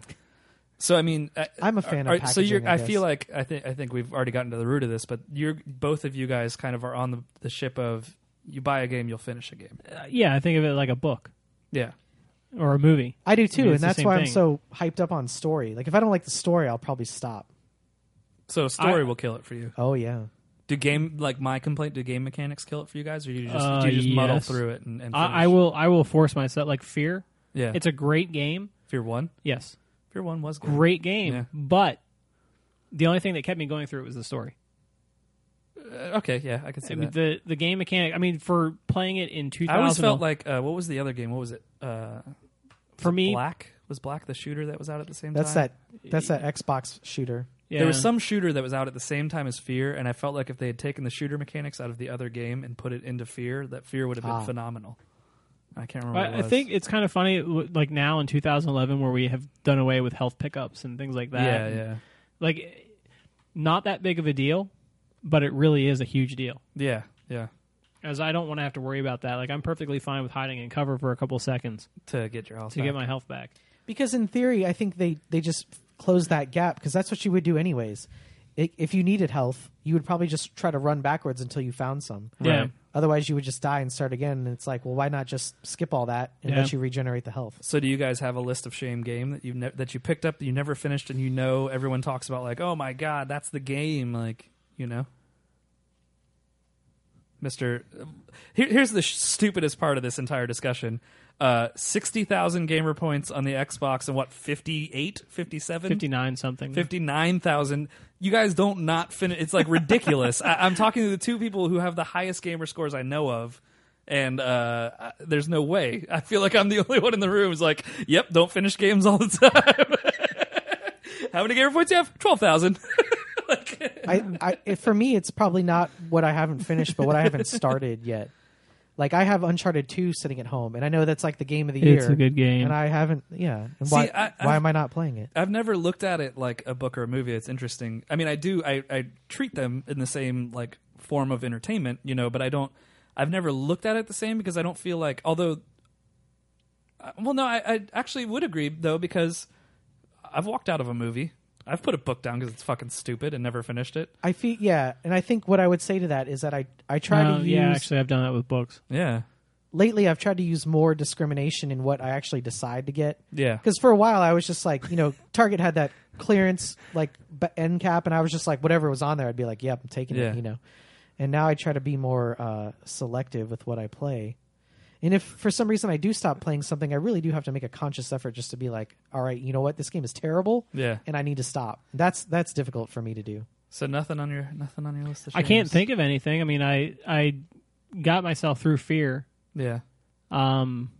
so I mean, I, I'm a fan are- of are- So you're, packaging, I I feel guess. like I think I think we've already gotten to the root of this, but you're both of you guys kind of are on the, the ship of you buy a game, you'll finish a game. Uh, yeah, I think of it like a book Yeah, or a movie. I do I too, mean, and it's the that's same why I'm thing. so hyped up on story. Like if I don't like the story, I'll probably stop. so story I- will kill it for you. Oh yeah, Do game like my complaint? Do game mechanics kill it for you guys, or do you just Uh, do you just muddle yes. through it and, and I, I finish? will I will force myself. Like Fear, Yeah, it's a great game. Fear one. Yes, Fear one was good. great game. Yeah. But the only thing that kept me going through it was the story. Uh, okay, yeah, I can see I mean, that. the the game mechanic. I mean, for playing it in two I always thousand, felt like uh, what was the other game? What was it? Uh, for me, Black was Black the shooter that was out at the same that's time. that that's that Xbox shooter. yeah, There was some shooter that was out at the same time as Fear, and I felt like if they had taken the shooter mechanics out of the other game and put it into Fear, that Fear would have been Ah. phenomenal. I can't remember. what I, it I was. think it's kind of funny, w- like now in two thousand eleven, where we have done away with health pickups and things like that. Yeah, And, yeah, Like, not that big of a deal, but it really is a huge deal. yeah, yeah. As I don't want to have to worry about that. Like, I'm perfectly fine with hiding in cover for a couple seconds To get your health to back. get my health back. Because in theory, I think they they just close that gap because that's what you would do anyways. I if you needed health, you would probably just try to run backwards until you found some. Yeah. Right. Otherwise, you would just die and start again. And it's like, well, why not just skip all that and Yeah. let you regenerate the health? So, do you guys have a list of shame game that you ne- that you picked up that you never finished, and you know everyone talks about like, oh my god, that's the game, like you know, Mister Here, here's the sh- stupidest part of this entire discussion: uh, sixty thousand gamer points on the Xbox and what fifty-eight, fifty-seven, fifty-nine something. fifty-nine thousand. You guys don't not finish. It's like ridiculous. I, I'm talking to the two people who have the highest gamer scores I know of, and uh, I- there's no way. I feel like I'm the only one in the room who's like, yep, don't finish games all the time. How many gamer points do you have? twelve thousand. like, I, I it, for me, it's probably not what I haven't finished, but what I haven't started yet. Like I have Uncharted two sitting at home, and I know that's like the game of the year. It's a good game. and I haven't. Yeah, and See, why? I- why I've- am I not playing it? I've never looked at it like a book or a movie. It's interesting. I mean, I do. I, I treat them in the same like form of entertainment, you know. But I don't. I've never looked at it the same because I don't feel like. Although, uh, well, no, I, I actually would agree though because I've walked out of a movie. I've put a book down because it's fucking stupid and never finished it. I feel yeah, and I think what I would say to that is that I I try Uh, to use yeah, actually, I've done that with books. Yeah. lately I've tried to use more discrimination in what I actually decide to get. Yeah. Because for a while I was just like, you know, Target had that clearance like b- end cap, and I was just like, whatever was on there, I'd be like, yep, I'm taking Yeah. it, you know. And now I try to be more uh, selective with what I play. And if for some reason I do stop playing something, I really do have to make a conscious effort just to be like, all right, you know what, this game is terrible, Yeah. and I need to stop. That's that's difficult for me to do. So nothing on your nothing on your list of I can't shames? think of anything. I mean, I I got myself through Fear. Yeah. Um,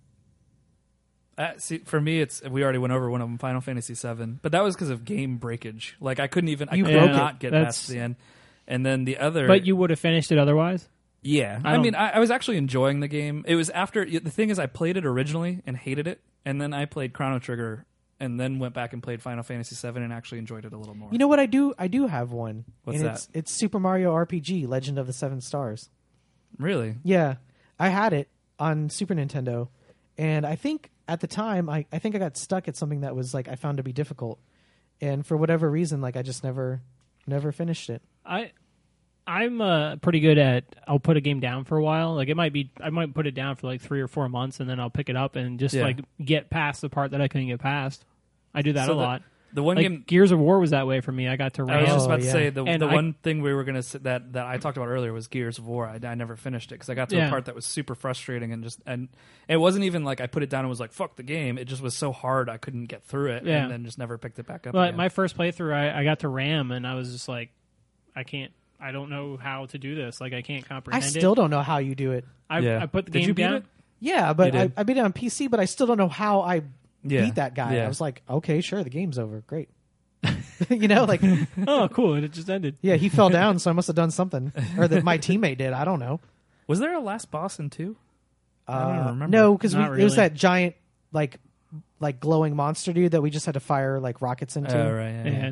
Uh, see, for me, it's we already went over one of them, Final Fantasy seven, but that was because of game breakage. Like I couldn't even, You I broke could it. not get That's- past the end. And then the other, but you would have finished it otherwise. yeah. I I, don't- mean, I, I was actually enjoying the game. It was after the thing is, I played it originally and hated it, and then I played Chrono Trigger, and then went back and played Final Fantasy seven and actually enjoyed it a little more. You know what I do? I do have one. What's and that? It's, it's Super Mario R P G, Legend of the Seven Stars. Really? Yeah, I had it on Super Nintendo, and I think at the time, I, I think I got stuck at something that was like I found to be difficult, and for whatever reason, like I just never, never finished it. I I'm uh, pretty good at I'll put a game down for a while. Like it might be I might put it down for like three or four months, and then I'll pick it up and just Yeah. like get past the part that I couldn't get past. I do that So a the- lot. The one Like game Gears of War was that way for me. I got to I was ram. just about Oh, to yeah. say the And the I- one thing we were gonna s- that that I talked about earlier was Gears of War. I, I never finished it because I got to a Yeah. part that was super frustrating and just and it wasn't even like I put it down and was like fuck the game. It just was so hard I couldn't get through it Yeah. and then just never picked it back up. But again. my first playthrough, I, I got to ram, and I was just like, I can't. I don't know how to do this. Like I can't I comprehend still it. don't know how you do it. I, Yeah. I put the Did game you beat down. it? Yeah, but You I, did. I beat it on P C, but I still don't know how I Yeah. beat that guy. Yeah. I was like, okay, sure, the game's over. Great. You know, like, Oh, cool! And it just ended. yeah, he fell down, so I must have done something. Or that my teammate did. I don't know. Was there a last boss in two? I don't Uh, remember. No, because Not it was really. that giant, like, like glowing monster dude that we just had to fire like rockets into. Oh right. Yeah, Yeah. yeah.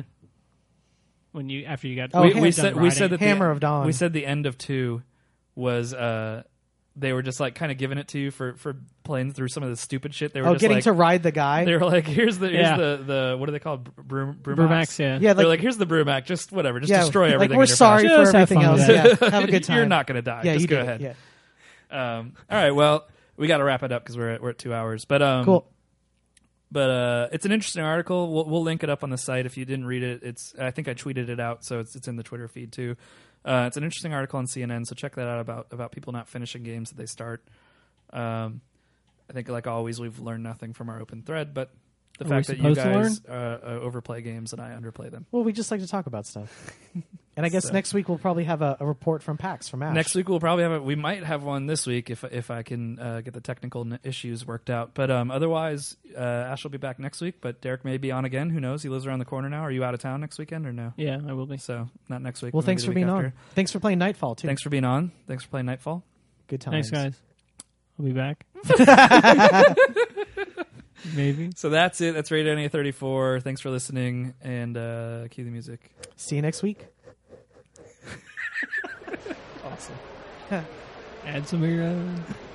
When you after you got Oh, we, Ham- we done said we riding. said that Hammer the, of Dawn. We said the end of two was uh they were just like kind of giving it to you for for playing through some of the stupid shit. They were Oh, just getting like, to ride the guy. they were like here's the here's Yeah. the the what are they called Broom Brumax, yeah. Yeah, They're like, like here's the Brumac. Just whatever. Just yeah, destroy everything. like in we're your sorry path. for Just have everything fun else. with Yeah, have a good time. You're not gonna die. Yeah, just you go did it, ahead. Yeah. Um, all right. Well, we got to wrap it up because we're at, we're at two hours. But um, Cool. But uh, it's an interesting article. We'll, we'll link it up on the site if you didn't read it. It's I think I tweeted it out, so it's it's in the Twitter feed too. Uh, it's an interesting article on C N N, so check that out about about people not finishing games that they start. Um, I think like always we've learned nothing from our open thread, but the Are fact we that you supposed to guys uh, uh, overplay games and I underplay them. Well, we just like to talk about stuff. And I guess So- next week we'll probably have a, a report from PAX from Ash. Next week we'll probably have a, we might have one this week if if I can uh, get the technical n- issues worked out. But um, otherwise, uh, Ash will be back next week. But Derek may be on again. Who knows? He lives around the corner now. Are you out of town next weekend or no? Yeah, I will be. So not next week. Well, maybe thanks the for week being after. on. Thanks for playing Nightfall too. Thanks for being on. Thanks for playing Nightfall. Good times. Thanks, guys. I'll be back. Maybe. So that's it. That's Radio N A thirty-four. Thanks for listening, and uh, cue the music. See you next week. Awesome. Add some of your own.